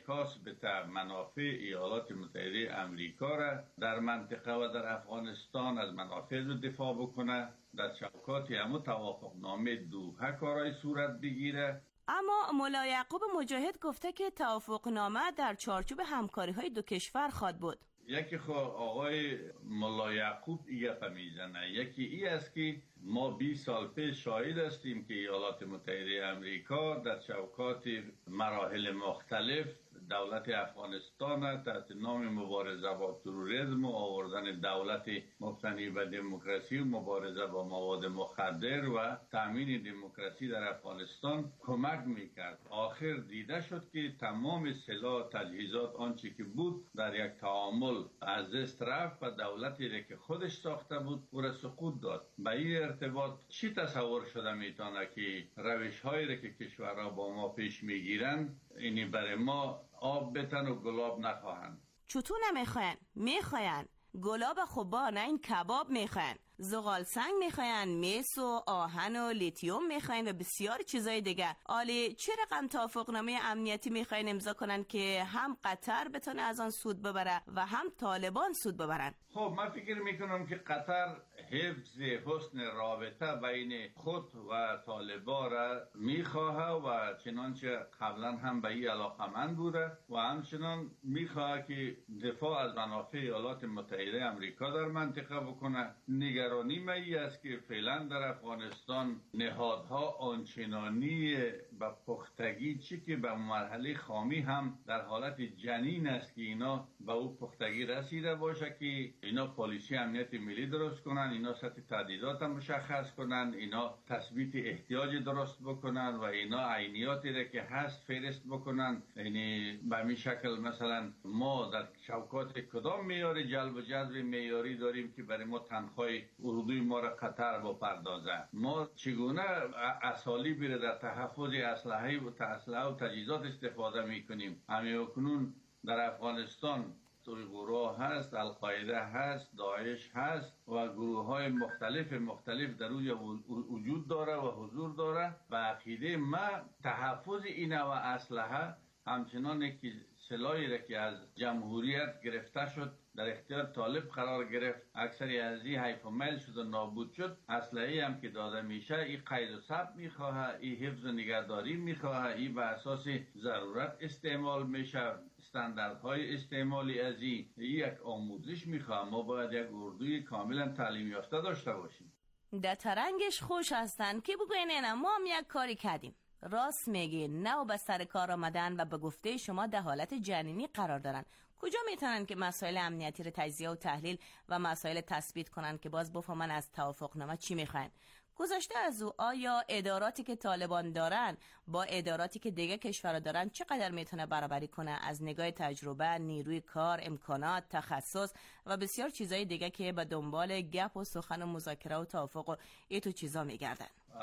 انعکاس به منافع ایالات متحده امریکا را در منطقه و در افغانستان از منافع رو دفاع بکنه، در چوکات همو توافقنامه دوحه کارای صورت بگیره. اما مولا یعقوب مجاهد گفته که توافقنامه در چارچوب همکاری‌های دو کشور خواد بود. یکی خو آقای مولا یعقوب ایگه میزنه، یکی ای است که ما بیست سال پیش شاهد هستیم که ایالات متحده امریکا در چوکات مراحل مختلف دولت افغانستان تحت نام مبارزه با تروریسم و آوردن دولت مبتنی بر دموکراسی و مبارزه با مواد مخدر و تامین دموکراسی در افغانستان کمک میکرد. آخر دیده شد که تمام سلاح تجهیزات آنچه که بود در یک تعامل از دست رفت و دولتی را که خودش ساخته بود او را سقوط داد. به این ارتباط چی تصور شده میتونه که روش هایی را که کشورها با ما پیش میگیرند اینی برای ما آب بتن و گلاب نخواهند؟ چطور نمیخواین؟ میخواین. گلاب خوبا نه این کباب میخواین. زغال سنگ میخواین، مس و آهن و لیتیوم میخواین و بسیار چیزای دیگه. آلی چه رقم توافقنامه امنیتی میخواین امضا کنن که هم قطر بتونه از آن سود ببره و هم طالبان سود ببرن؟ خب من فکر میکنم که قطر حفظ حسن رابطه بین خود و طالبان را میخواه و چنانچه قبلا هم به این علاقمند بوده و همچنان میخواه که دفاع از منافع ایالات متحده امریکا در منطقه بکنه. نگرانی می است که فعلا در افغانستان نهادها آنچنانی به پختگی چی که به مرحله خامی هم در حالت جنین است که اینا به او پختگی رسیده باشه که اینا پالیسی امنیت ملی درست کنن، اینا سطح تهدیدات هم مشخص کنن، اینا تثبیت احتیاج درست بکنن و اینا عینیاتی را که هست فهرست بکنن. یعنی به همین شکل مثلا ما در شوکات کدام معیار جلب و جذب معیاری داریم که برای ما تنخواه اردوی ما را قطر بپردازه؟ ما چگونه اسالیبی را در تحفظ اسلحه و اسلحه و تجهیزات استفاده میکنیم؟ همین کنون در افغانستان گروه هست، القاعده هست، داعش هست و گروه های مختلف مختلف در اوج وجود داره و حضور داره. و عقیده ما تحفظ این و اسلحه همچنان که سلاحی را که از جمهوریت گرفته شد در اختیار طالب قرار گرفت، اکثری از این حیف و میل شد و نابود شد. اسلحه‌ای هم که داده میشه این قید و ثبت میخواه، این حفظ و نگهداری میخواه، این به اساس ضرورت استعمال میشه، استانداردهای استعمالی از این یک آموزش میخواه. ما باید یک اردوی کاملا تعلیم یافته داشته باشیم. در ترنگش خوش هستن که بگوین نه ما هم یک کاری کردیم. راست میگین، نه و به سر کار آمدن و به گفته شما در حالت جنینی قرار دارن. کجا میتونن که مسائل امنیتی رو تجزیه و تحلیل و مسائل تثبیت کنن که باز بفهمن از توافقنامه چی میخواین؟ گذشته از او آیا اداراتی که طالبان دارن با اداراتی که دیگه کشورها دارن چقدر میتونه برابری کنه از نگاه تجربه، نیروی کار، امکانات، تخصص و بسیار چیزای دیگه که به دنبال گپ و سخن و مذاکره و توافق و این تو چیزا میگردن؟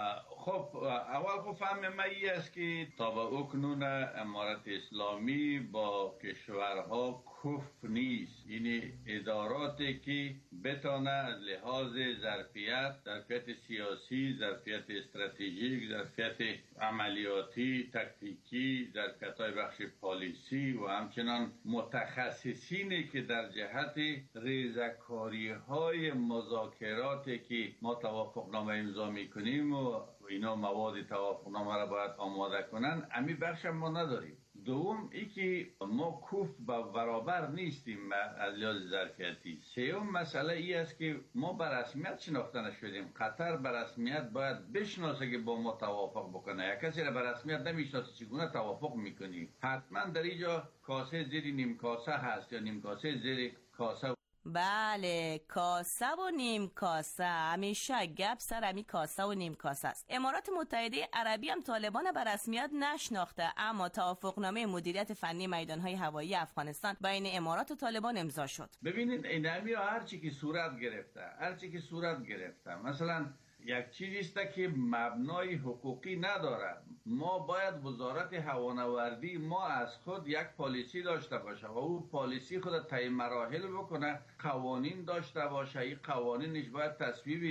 خب اول خب فهم من این است که تا به اکنون امارت اسلامی با کشورها کف نیست. این اداراتی که بتانه از لحاظ ظرفیت، ظرفیت سیاسی، ظرفیت استراتژیک، ظرفیت عملیاتی، تکتیکی، ظرفیت های بخش پالیسی و همچنان متخصصینی که در جهت ریزکاری های مذاکراتی که ما توافقنامه امضا میکنیم و اینا مواد توافقنامه را باید آماده کنن، امی بخش ما نداریم. دوم ای که ما کوف با برابر نیستیم از لحاظ ظرفیتی. سوم مسئله ای است که ما به رسمیت شناخته نشدیم. قطر به رسمیت باید بشناسه که با ما توافق بکنه. یک کسی را به رسمیت نمیشناسه چگونه توافق میکنی؟ حتما در اینجا کاسه زیر نیم کاسه هست یا نیم کاسه زیر کاسه. بله، کاسه و نیم کاسه. همیشه گپ سر همی کاسه و نیم کاسه است. امارات متحده عربی هم طالبان به رسمیت نشناخته، اما توافقنامه مدیریت فنی میدانهای هوایی افغانستان بین امارات و طالبان امضا شد. ببینید این همی هر چی که صورت گرفته هر چی که صورت گرفته مثلا یک چیزی است که مبنای حقوقی نداره. ما باید وزارت هوانوردی ما از خود یک پالیسی داشته باشه و او پالیسی خود طی مراحل بکنه، قوانین داشته باشه. این قوانینش باید تصویب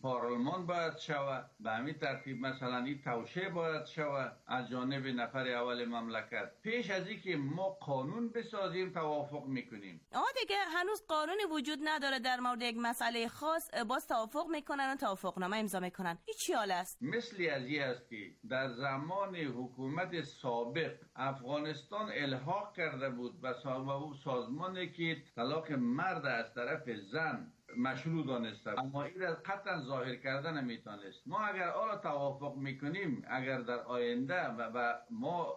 پارلمان باید شود، به همین ترتیب مثلا این توشه باید شود از جانب نفر اول مملکت. پیش از اینکه ما قانون بسازیم توافق میکنیم. آه دیگه هنوز قانونی وجود نداره در مورد یک مسئله خاص، باز توافق میکنن و توافقنامه امضا میکنن. این چی حال است؟ مثل از این است که در زمان حکومت سابق افغانستان الحاق کرده بود و سازمانی که طلاق مرد از طرف زن مشروع دانسته، اما این را قطعا ظاهر کردن نمیتونست. ما اگر آن توافق میکنیم، اگر در آینده و, و ما